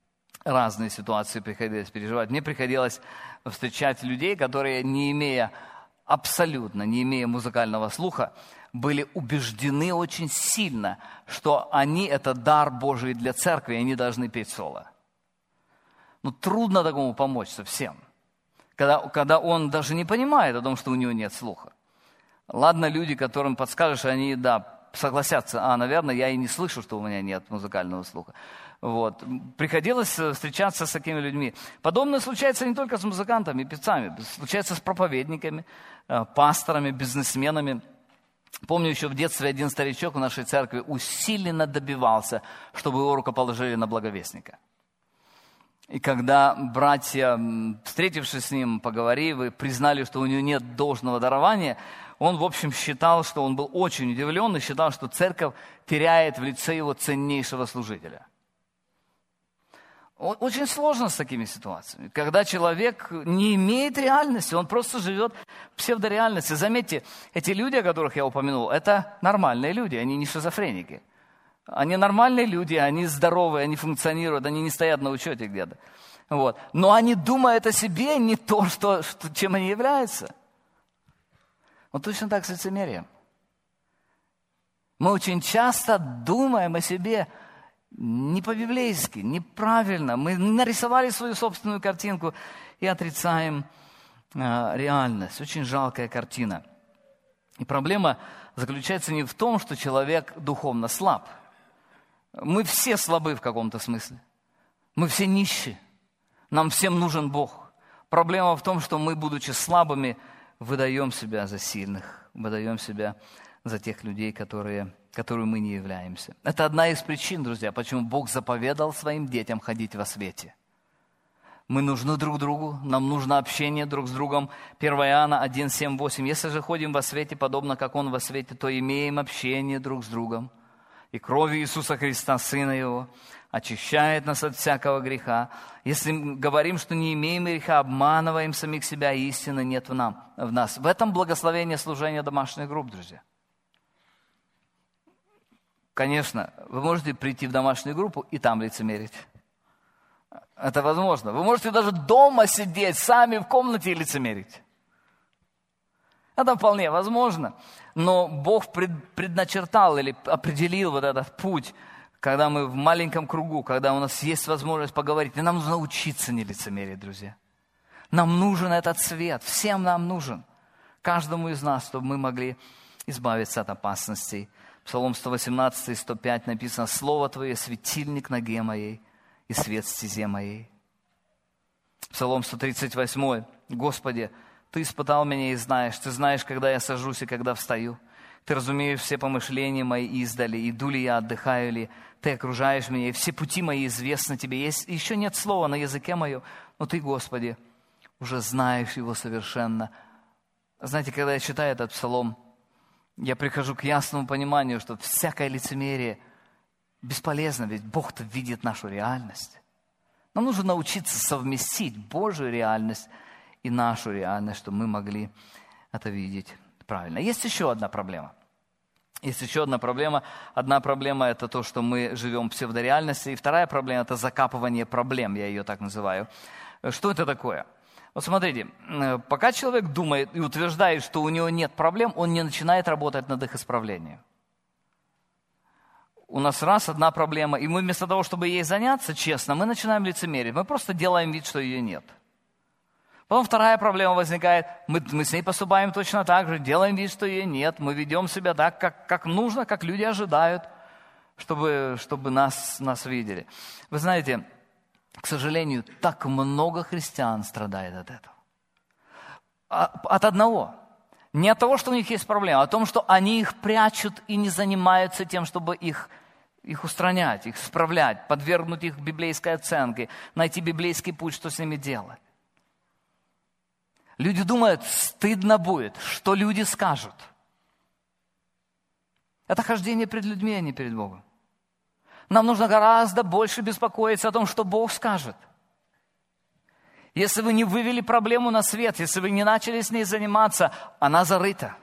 разные ситуации приходилось переживать. Мне приходилось встречать людей, которые, не имея, абсолютно не имея музыкального слуха, были убеждены очень сильно, что они – это дар Божий для церкви, и они должны петь соло. Ну, трудно такому помочь совсем, когда, когда он даже не понимает о том, что у него нет слуха. Ладно, люди, которым подскажешь, они, да, согласятся, а, наверное, я и не слышу, что у меня нет музыкального слуха. Вот. Приходилось встречаться с такими людьми. Подобное случается не только с музыкантами, певцами, случается с проповедниками, пасторами, бизнесменами. Помню, еще в детстве один старичок в нашей церкви усиленно добивался, чтобы его рукоположили на благовестника. И когда братья, встретившись с ним, поговорив, признали, что у него нет должного дарования, он, в общем, считал, что он был очень удивлен и считал, что церковь теряет в лице его ценнейшего служителя. Очень сложно с такими ситуациями, когда человек не имеет реальности, он просто живет в псевдореальности. Заметьте, эти люди, о которых я упомянул, это нормальные люди, они не шизофреники. Они нормальные люди, они здоровые, они функционируют, они не стоят на учете где-то. Вот. Но они думают о себе не то, что, что, чем они являются. Вот точно так с лицемерием. Мы очень часто думаем о себе не по-библейски, неправильно. Мы нарисовали свою собственную картинку и отрицаем э, реальность. Очень жалкая картина. И проблема заключается не в том, что человек духовно слаб. Мы все слабы в каком-то смысле. Мы все нищие. Нам всем нужен Бог. Проблема в том, что мы, будучи слабыми, выдаем себя за сильных, выдаем себя за тех людей, которые, которые мы не являемся. Это одна из причин, друзья, почему Бог заповедал своим детям ходить во свете. Мы нужны друг другу, нам нужно общение друг с другом. первое Иоанна один, семь, восемь. Если же ходим во свете, подобно как Он во свете, то имеем общение друг с другом. И кровь Иисуса Христа, Сына Его, очищает нас от всякого греха. Если мы говорим, что не имеем греха, обманываем самих себя, и истины нет в, нам, в нас. В этом благословение служения домашних групп, друзья. Конечно, вы можете прийти в домашнюю группу и там лицемерить. Это возможно. Вы можете даже дома сидеть, сами в комнате и лицемерить. Это вполне возможно. Но Бог предначертал или определил вот этот путь, когда мы в маленьком кругу, когда у нас есть возможность поговорить. И нам нужно учиться не лицемерить, друзья. Нам нужен этот свет. Всем нам нужен. Каждому из нас, чтобы мы могли избавиться от опасностей. Псалом сто восемнадцать, сто пять написано: «Слово Твое – светильник ноге моей и свет стезе моей». Псалом сто тридцать восемь. «Господи, Ты испытал меня и знаешь. Ты знаешь, когда я сажусь и когда встаю. Ты разумеешь все помышления мои издали. Иду ли я, отдыхаю ли. Ты окружаешь меня, и все пути мои известны Тебе. Есть, еще нет слова на языке моем, но Ты, Господи, уже знаешь его совершенно». Знаете, когда я читаю этот псалом, я прихожу к ясному пониманию, что всякое лицемерие бесполезно, ведь Бог-то видит нашу реальность. Нам нужно научиться совместить Божью реальность и нашу реальность, чтобы мы могли это видеть правильно. Есть еще одна проблема. Есть еще одна проблема. Одна проблема – это то, что мы живем в псевдореальности. И вторая проблема – это закапывание проблем, я ее так называю. Что это такое? Вот смотрите, пока человек думает и утверждает, что у него нет проблем, он не начинает работать над их исправлением. У нас раз одна проблема, и мы вместо того, чтобы ей заняться честно, мы начинаем лицемерить. Мы просто делаем вид, что ее нет. Потом вторая проблема возникает, мы, мы с ней поступаем точно так же, делаем вид, что ее нет, мы ведем себя так, как, как нужно, как люди ожидают, чтобы, чтобы нас, нас видели. Вы знаете, к сожалению, так много христиан страдает от этого. От одного. Не от того, что у них есть проблема, а от того, что они их прячут и не занимаются тем, чтобы их, их устранять, их исправлять, подвергнуть их библейской оценке, найти библейский путь, что с ними делать. Люди думают, стыдно будет, что люди скажут. Это хождение перед людьми, а не перед Богом. Нам нужно гораздо больше беспокоиться о том, что Бог скажет. Если вы не вывели проблему на свет, если вы не начали с ней заниматься, она зарыта.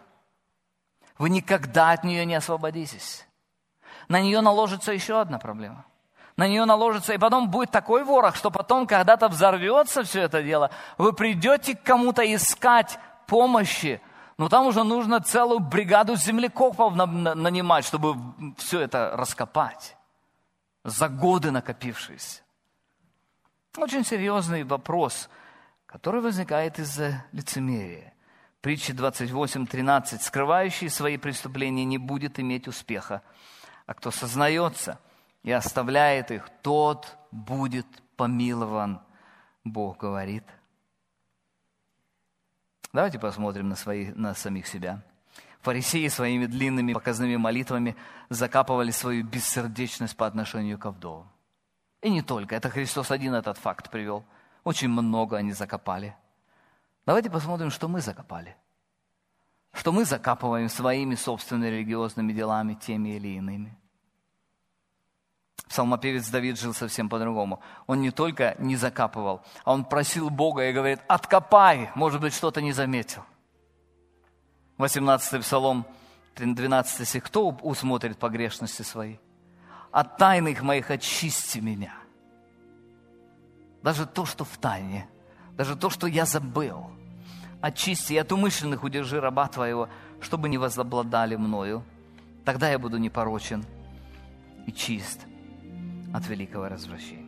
Вы никогда от нее не освободитесь. На нее наложится еще одна проблема. на нее наложится, и потом будет такой ворох, что потом когда-то взорвется все это дело, вы придете к кому-то искать помощи, но там уже нужно целую бригаду землекопов нанимать, чтобы все это раскопать. За годы накопившиеся. Очень серьезный вопрос, который возникает из-за лицемерия. Притча двадцать восемь тринадцать. «Скрывающий свои преступления не будет иметь успеха, а кто сознается и оставляет их, тот будет помилован», Бог говорит. Давайте посмотрим на, свои, на самих себя. Фарисеи своими длинными показными молитвами закапывали свою бессердечность по отношению к вдовам. И не только. Это Христос один этот факт привел. Очень много они закопали. Давайте посмотрим, что мы закопали. Что мы закапываем своими собственными религиозными делами, теми или иными. Псалмопевец Давид жил совсем по-другому. Он не только не закапывал, а он просил Бога и говорит: «Откопай, может быть, что-то не заметил». восемнадцатый Псалом, двенадцатый стих. «Кто усмотрит погрешности свои? От тайных моих очисти меня». Даже то, что в тайне, даже то, что я забыл, очисти, и от умышленных удержи раба Твоего, чтобы не возобладали мною. Тогда я буду непорочен и чист от великого развращения.